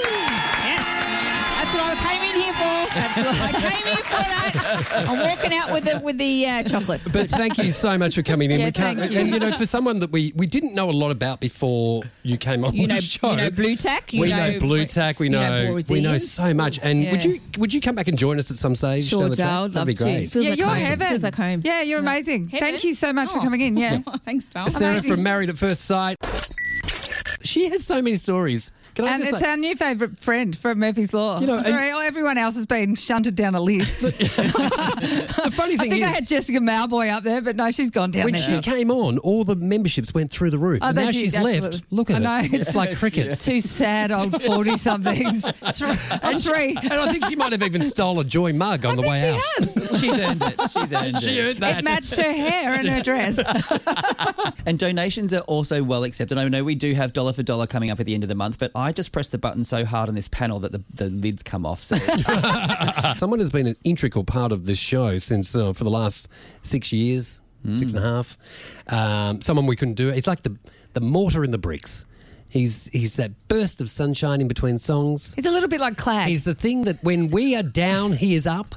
S11: That's what I came in here for. I came in for that. I'm walking out with the with the uh, chocolates.
S3: But thank you so much for coming in.
S11: Yeah,
S3: we can't,
S11: thank you.
S3: And you know, for someone that we, we didn't know a lot about before you came on
S11: you
S3: the
S11: know,
S3: show.
S11: you know, Blue Tack. You
S3: we
S11: know,
S3: know Blue Tack. We
S11: you
S3: know,
S11: know
S3: we know
S11: Borzillions.
S3: so much. And would
S11: Yeah.
S3: you would you come back and join us at some stage?
S11: Sure,
S3: down the track?
S11: Dale. I'd love
S3: That'd be
S11: to.
S3: great.
S11: Feels
S4: Yeah,
S11: like
S4: you're
S11: home.
S4: heaven.
S11: Feels like home.
S4: Yeah, you're amazing.
S11: Heaven?
S4: Thank you so much for
S11: Oh.
S4: coming in. Yeah.
S11: Thanks, Dale.
S3: Sarah
S4: Amazing.
S3: from Married at First Sight. She has so many stories. Can I
S4: And
S3: just
S4: it's
S3: say,
S4: our new favourite friend from Murphy's Law.
S3: You know,
S4: Sorry, everyone else has been shunted down a list.
S3: the funny
S4: I
S3: thing
S4: think
S3: is,
S4: I had Jessica Malboy up there, but no, she's gone down
S3: when
S4: there.
S3: she came on, all the memberships went through the roof.
S4: Oh,
S3: and
S4: they
S3: now
S4: did,
S3: she's
S4: absolutely.
S3: left. Look at
S4: I
S3: it.
S4: know.
S3: It's like cricket.
S4: Two sad old forty-somethings. Three. Oh, three.
S3: And I think she might have even stole a Joy mug on the
S4: think
S3: way
S4: she
S3: out.
S4: has.
S7: She's earned it. She's earned
S3: She
S7: it.
S3: earned that.
S4: It matched her hair and her dress.
S7: And donations are also well accepted. I know we do have dollar for dollar coming up at the end of the month, but I just pressed the button so hard on this panel that the, the lids come off. So
S3: Someone has been an integral part of this show since uh, for the last six years, six and a half. Um, someone we couldn't do it. It's like the the mortar in the bricks. He's he's that burst of sunshine in between songs.
S4: It's a little bit like Clag.
S3: He's the thing that when we are down, he is up.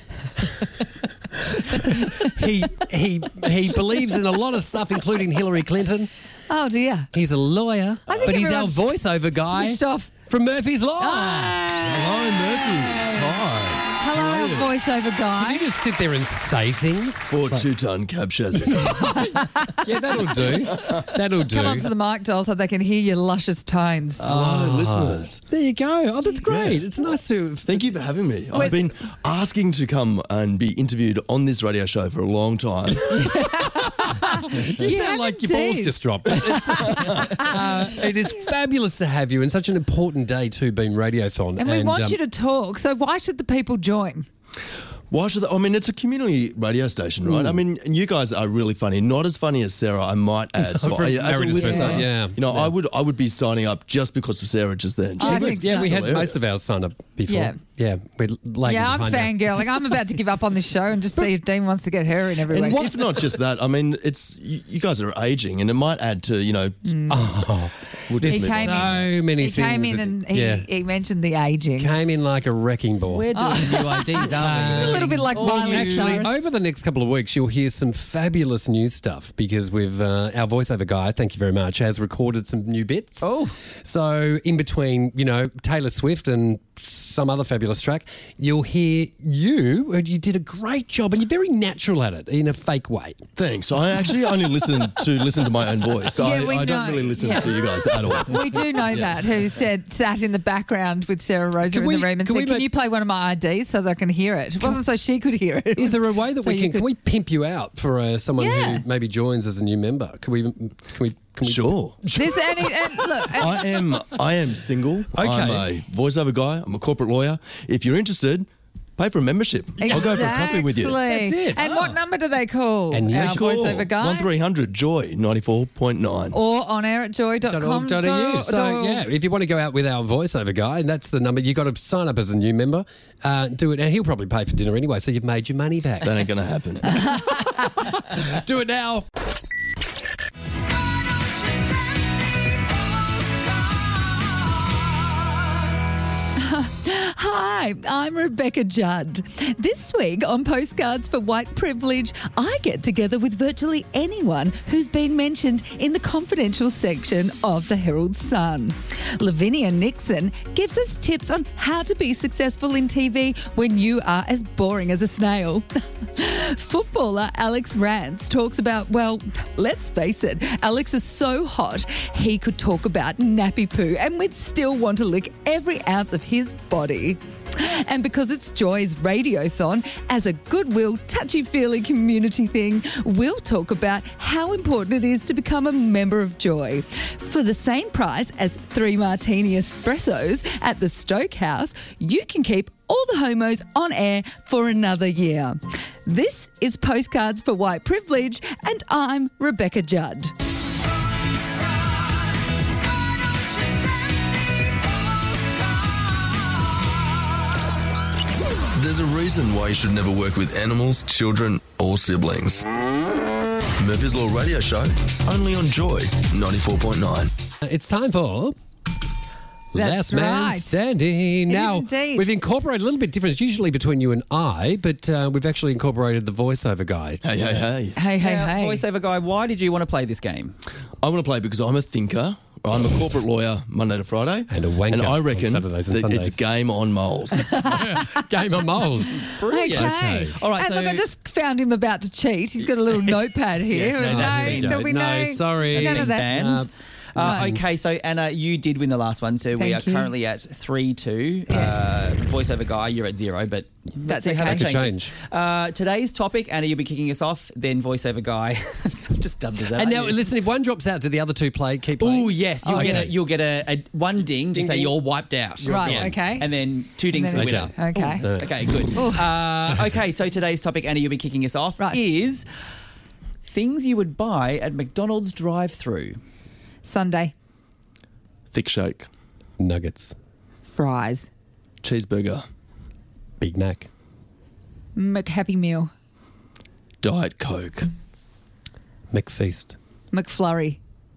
S3: he he he believes in a lot of stuff, including Hillary Clinton.
S4: Oh, dear.
S3: He's a lawyer,
S4: I think
S3: but he's our
S4: everyone's
S3: voiceover guy
S4: switched off.
S3: from Murphy's Law.
S4: Ah.
S3: Hello, Murphy. Hi.
S4: Hello. our voiceover guy.
S3: Can you just sit there and say things?
S6: For two-ton cab chassis.
S3: Yeah, that'll do. That'll do.
S4: Come onto the mic, doll, so they can hear your luscious tones.
S6: Hello, listeners.
S3: There you go. Oh, that's great. It's nice to.
S6: Thank you for having me.
S4: Where's-
S6: I've been asking to come and be interviewed on this radio show for a long time.
S3: You
S4: You
S3: sound
S4: have
S3: like your balls
S4: indeed.
S3: just dropped. It's, uh, it is fabulous to have you, and such an important day too, being Radiothon.
S4: And we want
S3: um,
S4: you to talk, so why should the people join?
S6: Why should they? I mean, it's a community radio station, right? I mean, you guys are really funny. Not as funny as Sarah, I might add. So
S3: For
S6: I, as a
S3: Married at First
S6: listener,
S3: Sight, yeah.
S6: you know, I would I would be signing up just because of Sarah just then.
S4: I
S6: was-
S4: think
S3: Yeah,
S4: so.
S3: we had
S6: hilarious.
S3: most of ours signed up before.
S4: Yeah.
S3: yeah, we're lagging
S4: Yeah, I'm
S3: behind you.
S4: fangirling. I'm about to give up on this show and just see if Dean wants to get her in every
S6: And
S4: week.
S6: if not just that, I mean, it's you, you guys are aging, and it might add to you know. We'll just
S4: He
S6: move
S4: came
S6: on.
S3: So many
S4: he
S3: things.
S4: came in
S3: that-
S4: and he,
S3: yeah.
S4: he mentioned the aging.
S3: Came in like a wrecking ball.
S7: We're doing new I Ds, aren't we?
S4: a little bit like Miley
S3: Actually,
S4: Cyrus.
S3: over the next couple of weeks, you'll hear some fabulous new stuff because we've uh, our voiceover guy, thank you very much, has recorded some new bits.
S7: Oh.
S3: So in between, you know, Taylor Swift and some other fabulous track, you'll hear you. and You did a great job, and you're very natural at it in a fake way.
S6: Thanks. I actually only listen to listen to my own voice.
S4: Yeah,
S6: I,
S4: we
S6: I don't
S4: know.
S6: really listen
S4: Yeah.
S6: to you guys at all.
S4: We do know that, who said, sat in the background with Sarah Rosa
S3: Can
S4: in
S3: we-
S4: the room and
S3: can we
S4: said, can
S3: make-
S4: you play one of my I Ds so that I can hear it? It wasn't so she could hear it. It
S3: Is
S4: was
S3: there a way that
S4: so
S3: we
S4: you
S3: can?
S4: could-
S3: Can we pimp you out for uh, someone
S4: Yeah.
S3: who maybe joins as a new member? Can we? Can we? Can we?
S6: Sure.
S4: This, and, he- and look, and-
S6: I am I am single.
S3: Okay.
S6: I'm a voiceover guy. I'm a corporate lawyer. If you're interested, pay for a membership. I'll go for a coffee with you.
S4: Exactly.
S3: That's it.
S4: And what number do they call?
S3: And you
S4: Our
S6: Call
S4: voiceover guy?
S6: one three hundred joy ninety-four point nine.
S4: Or on air at joy dot com.
S3: .org.au. So yeah, if you want to go out with our voiceover guy, and that's the number, you got to sign up as a new member. Uh, do it, and he'll probably pay for dinner anyway. So you've made your money back.
S6: That ain't going to happen.
S3: Do it now.
S4: Hi, I'm Rebecca Judd. This week on Postcards for White Privilege, I get together with virtually anyone who's been mentioned in the confidential section of the Herald Sun. Lavinia Nixon gives us tips on how to be successful in T V when you are as boring as a snail. Footballer Alex Rance talks about, well, let's face it, Alex is so hot, he could talk about nappy poo and we'd still want to lick every ounce of his body. And because it's Joy's Radiothon, as a goodwill, touchy-feely community thing, we'll talk about how important it is to become a member of Joy. For the same price as three martini espressos at the Stoke House, you can keep all the homos on air for another year. This is Postcards for White Privilege, and I'm Rebecca Judd.
S6: There's a reason why you should never work with animals, children, or siblings. Murphy's Law Radio Show, only on Joy ninety-four point nine.
S3: It's time for
S4: That's
S3: Last Man
S4: right.
S3: Standing.
S4: It is
S3: Now,
S4: indeed.
S3: we've incorporated a little bit different. It's usually between you and I, but uh, we've actually incorporated the voiceover guy.
S6: Hey, hey, hey.
S4: Hey, hey,
S7: Now,
S4: hey.
S7: voiceover guy, why did you want to play this game?
S6: I want to play because I'm a thinker. I'm a corporate lawyer Monday to Friday.
S3: And a wanker
S6: And I
S3: on
S6: reckon
S3: Saturdays and
S6: that
S3: Sundays.
S6: it's a game on moles.
S3: Game of moles.
S7: Brilliant.
S4: Okay.
S7: All right,
S4: And
S7: so
S4: look, I just found him about to cheat. He's got a little notepad here.
S7: Yes, no,
S4: no,
S7: that's been-
S4: there'll be no,
S3: no, sorry.
S4: none
S3: That's
S4: of
S3: been
S4: that.
S7: banned. Uh,
S4: No.
S7: okay, so Anna, you did win the last one, so we
S4: Thank
S7: are
S4: you.
S7: currently at three two. Uh, voiceover guy, you're at zero, but
S4: That's
S7: let's see how
S4: okay.
S7: that
S3: That could
S7: changes.
S3: change.
S7: Uh, today's topic, Anna, you'll be kicking us off. Then voiceover guy, so I'm just dubbed as that.
S3: And now, listen, if one drops out, do the other two play? Keep playing?
S7: Oh yes, you'll
S3: Oh,
S7: get
S3: yeah.
S7: a you'll get a, a one ding to
S3: Ding,
S7: say
S3: ding.
S7: you're wiped out.
S4: Right,
S7: Yeah.
S4: okay.
S7: And then two dings
S4: And
S7: for the
S4: then-
S7: winner.
S4: Okay.
S3: Ooh.
S7: Okay, good. Uh, okay, so today's topic, Anna, you'll be kicking us off,
S4: Right.
S7: is things you would buy at McDonald's drive-through.
S4: Sunday.
S6: Thick shake.
S3: Nuggets.
S4: Fries.
S6: Cheeseburger.
S3: Big Mac.
S4: McHappy Meal.
S6: Diet Coke.
S3: McFeast.
S4: McFlurry.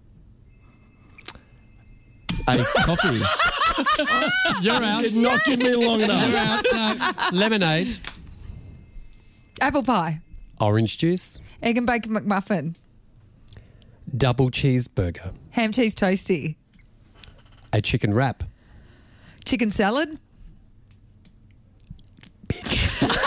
S6: A coffee.
S3: You're out.
S6: Did not give me long enough.
S3: You're out. No. Lemonade.
S4: Apple pie.
S3: Orange juice.
S4: Egg and bacon McMuffin.
S3: Double cheeseburger.
S4: Ham cheese toasty.
S3: A chicken wrap.
S4: Chicken salad.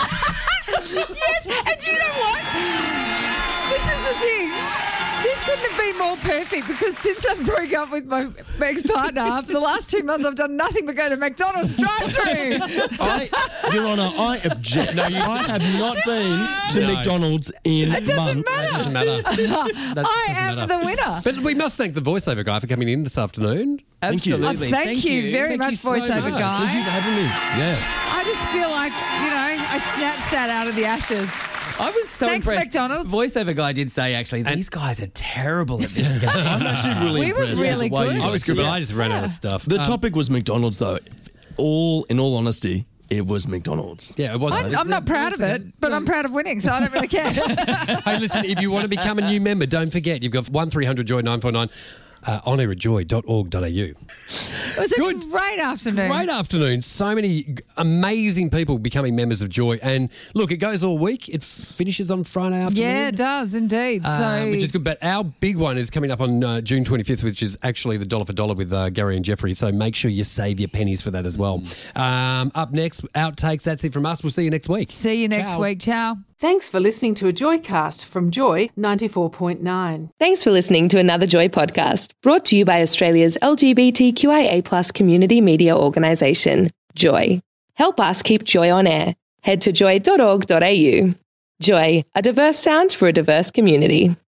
S4: Yes, and you know what? This is the thing. This couldn't have been more perfect because since I broke up with my ex-partner, for the last two months I've done nothing but go to McDonald's drive-through.
S12: I, Your Honour, I object. No, you, I have not been to
S3: No.
S12: McDonald's in
S4: It doesn't
S12: months.
S4: matter.
S3: That doesn't matter. That
S4: I
S3: doesn't
S4: am
S3: matter.
S4: the winner.
S3: But we must thank the voiceover guy for coming in this afternoon.
S7: Absolutely.
S4: Oh, thank, you, very
S3: Thank
S4: much,
S3: you so
S4: voiceover
S3: much.
S4: guy.
S12: Thank you for having me. Yeah.
S4: I just feel like, you know, I snatched that out of the ashes.
S7: I was so
S4: Thanks,
S7: impressed.
S4: McDonald's.
S7: Voiceover guy did say, actually, these guys are terrible at this game.
S12: I'm actually really
S4: We were
S12: impressed with
S4: really
S12: the way
S4: good.
S12: you
S3: I
S12: guys
S3: was good, but
S12: did it.
S3: I just ran out of stuff.
S12: The
S3: Um,
S12: topic was McDonald's, though. All, in all honesty, it was McDonald's.
S3: Yeah, it was.
S4: I'm, I'm not proud of it, but I'm proud of winning, so I don't really care.
S3: Hey, listen, if you want to become a new member, don't forget, you've got one three hundred joy nine four nine. Uh, on air at joy dot org dot a u.
S4: It was a
S3: Good.
S4: great afternoon.
S3: Great afternoon. So many g- amazing people becoming members of Joy. And look, it goes all week. It f- finishes on Friday afternoon.
S4: Yeah, it does indeed.
S3: Uh,
S4: so,
S3: which is good. But our big one is coming up on uh, June twenty-fifth, which is actually the dollar for dollar with uh, Gary and Jeffrey. So make sure you save your pennies for that as well. Um, up next, outtakes. That's it from us. We'll see you next week.
S4: see you next
S3: Ciao.
S4: week. Ciao.
S13: Thanks for listening to a Joycast from Joy ninety-four point nine.
S14: Thanks for listening to another Joy podcast, brought to you by Australia's L G B T Q I A plus community media organisation, Joy. Help us keep Joy on air. Head to joy dot org dot a u. Joy, a diverse sound for a diverse community.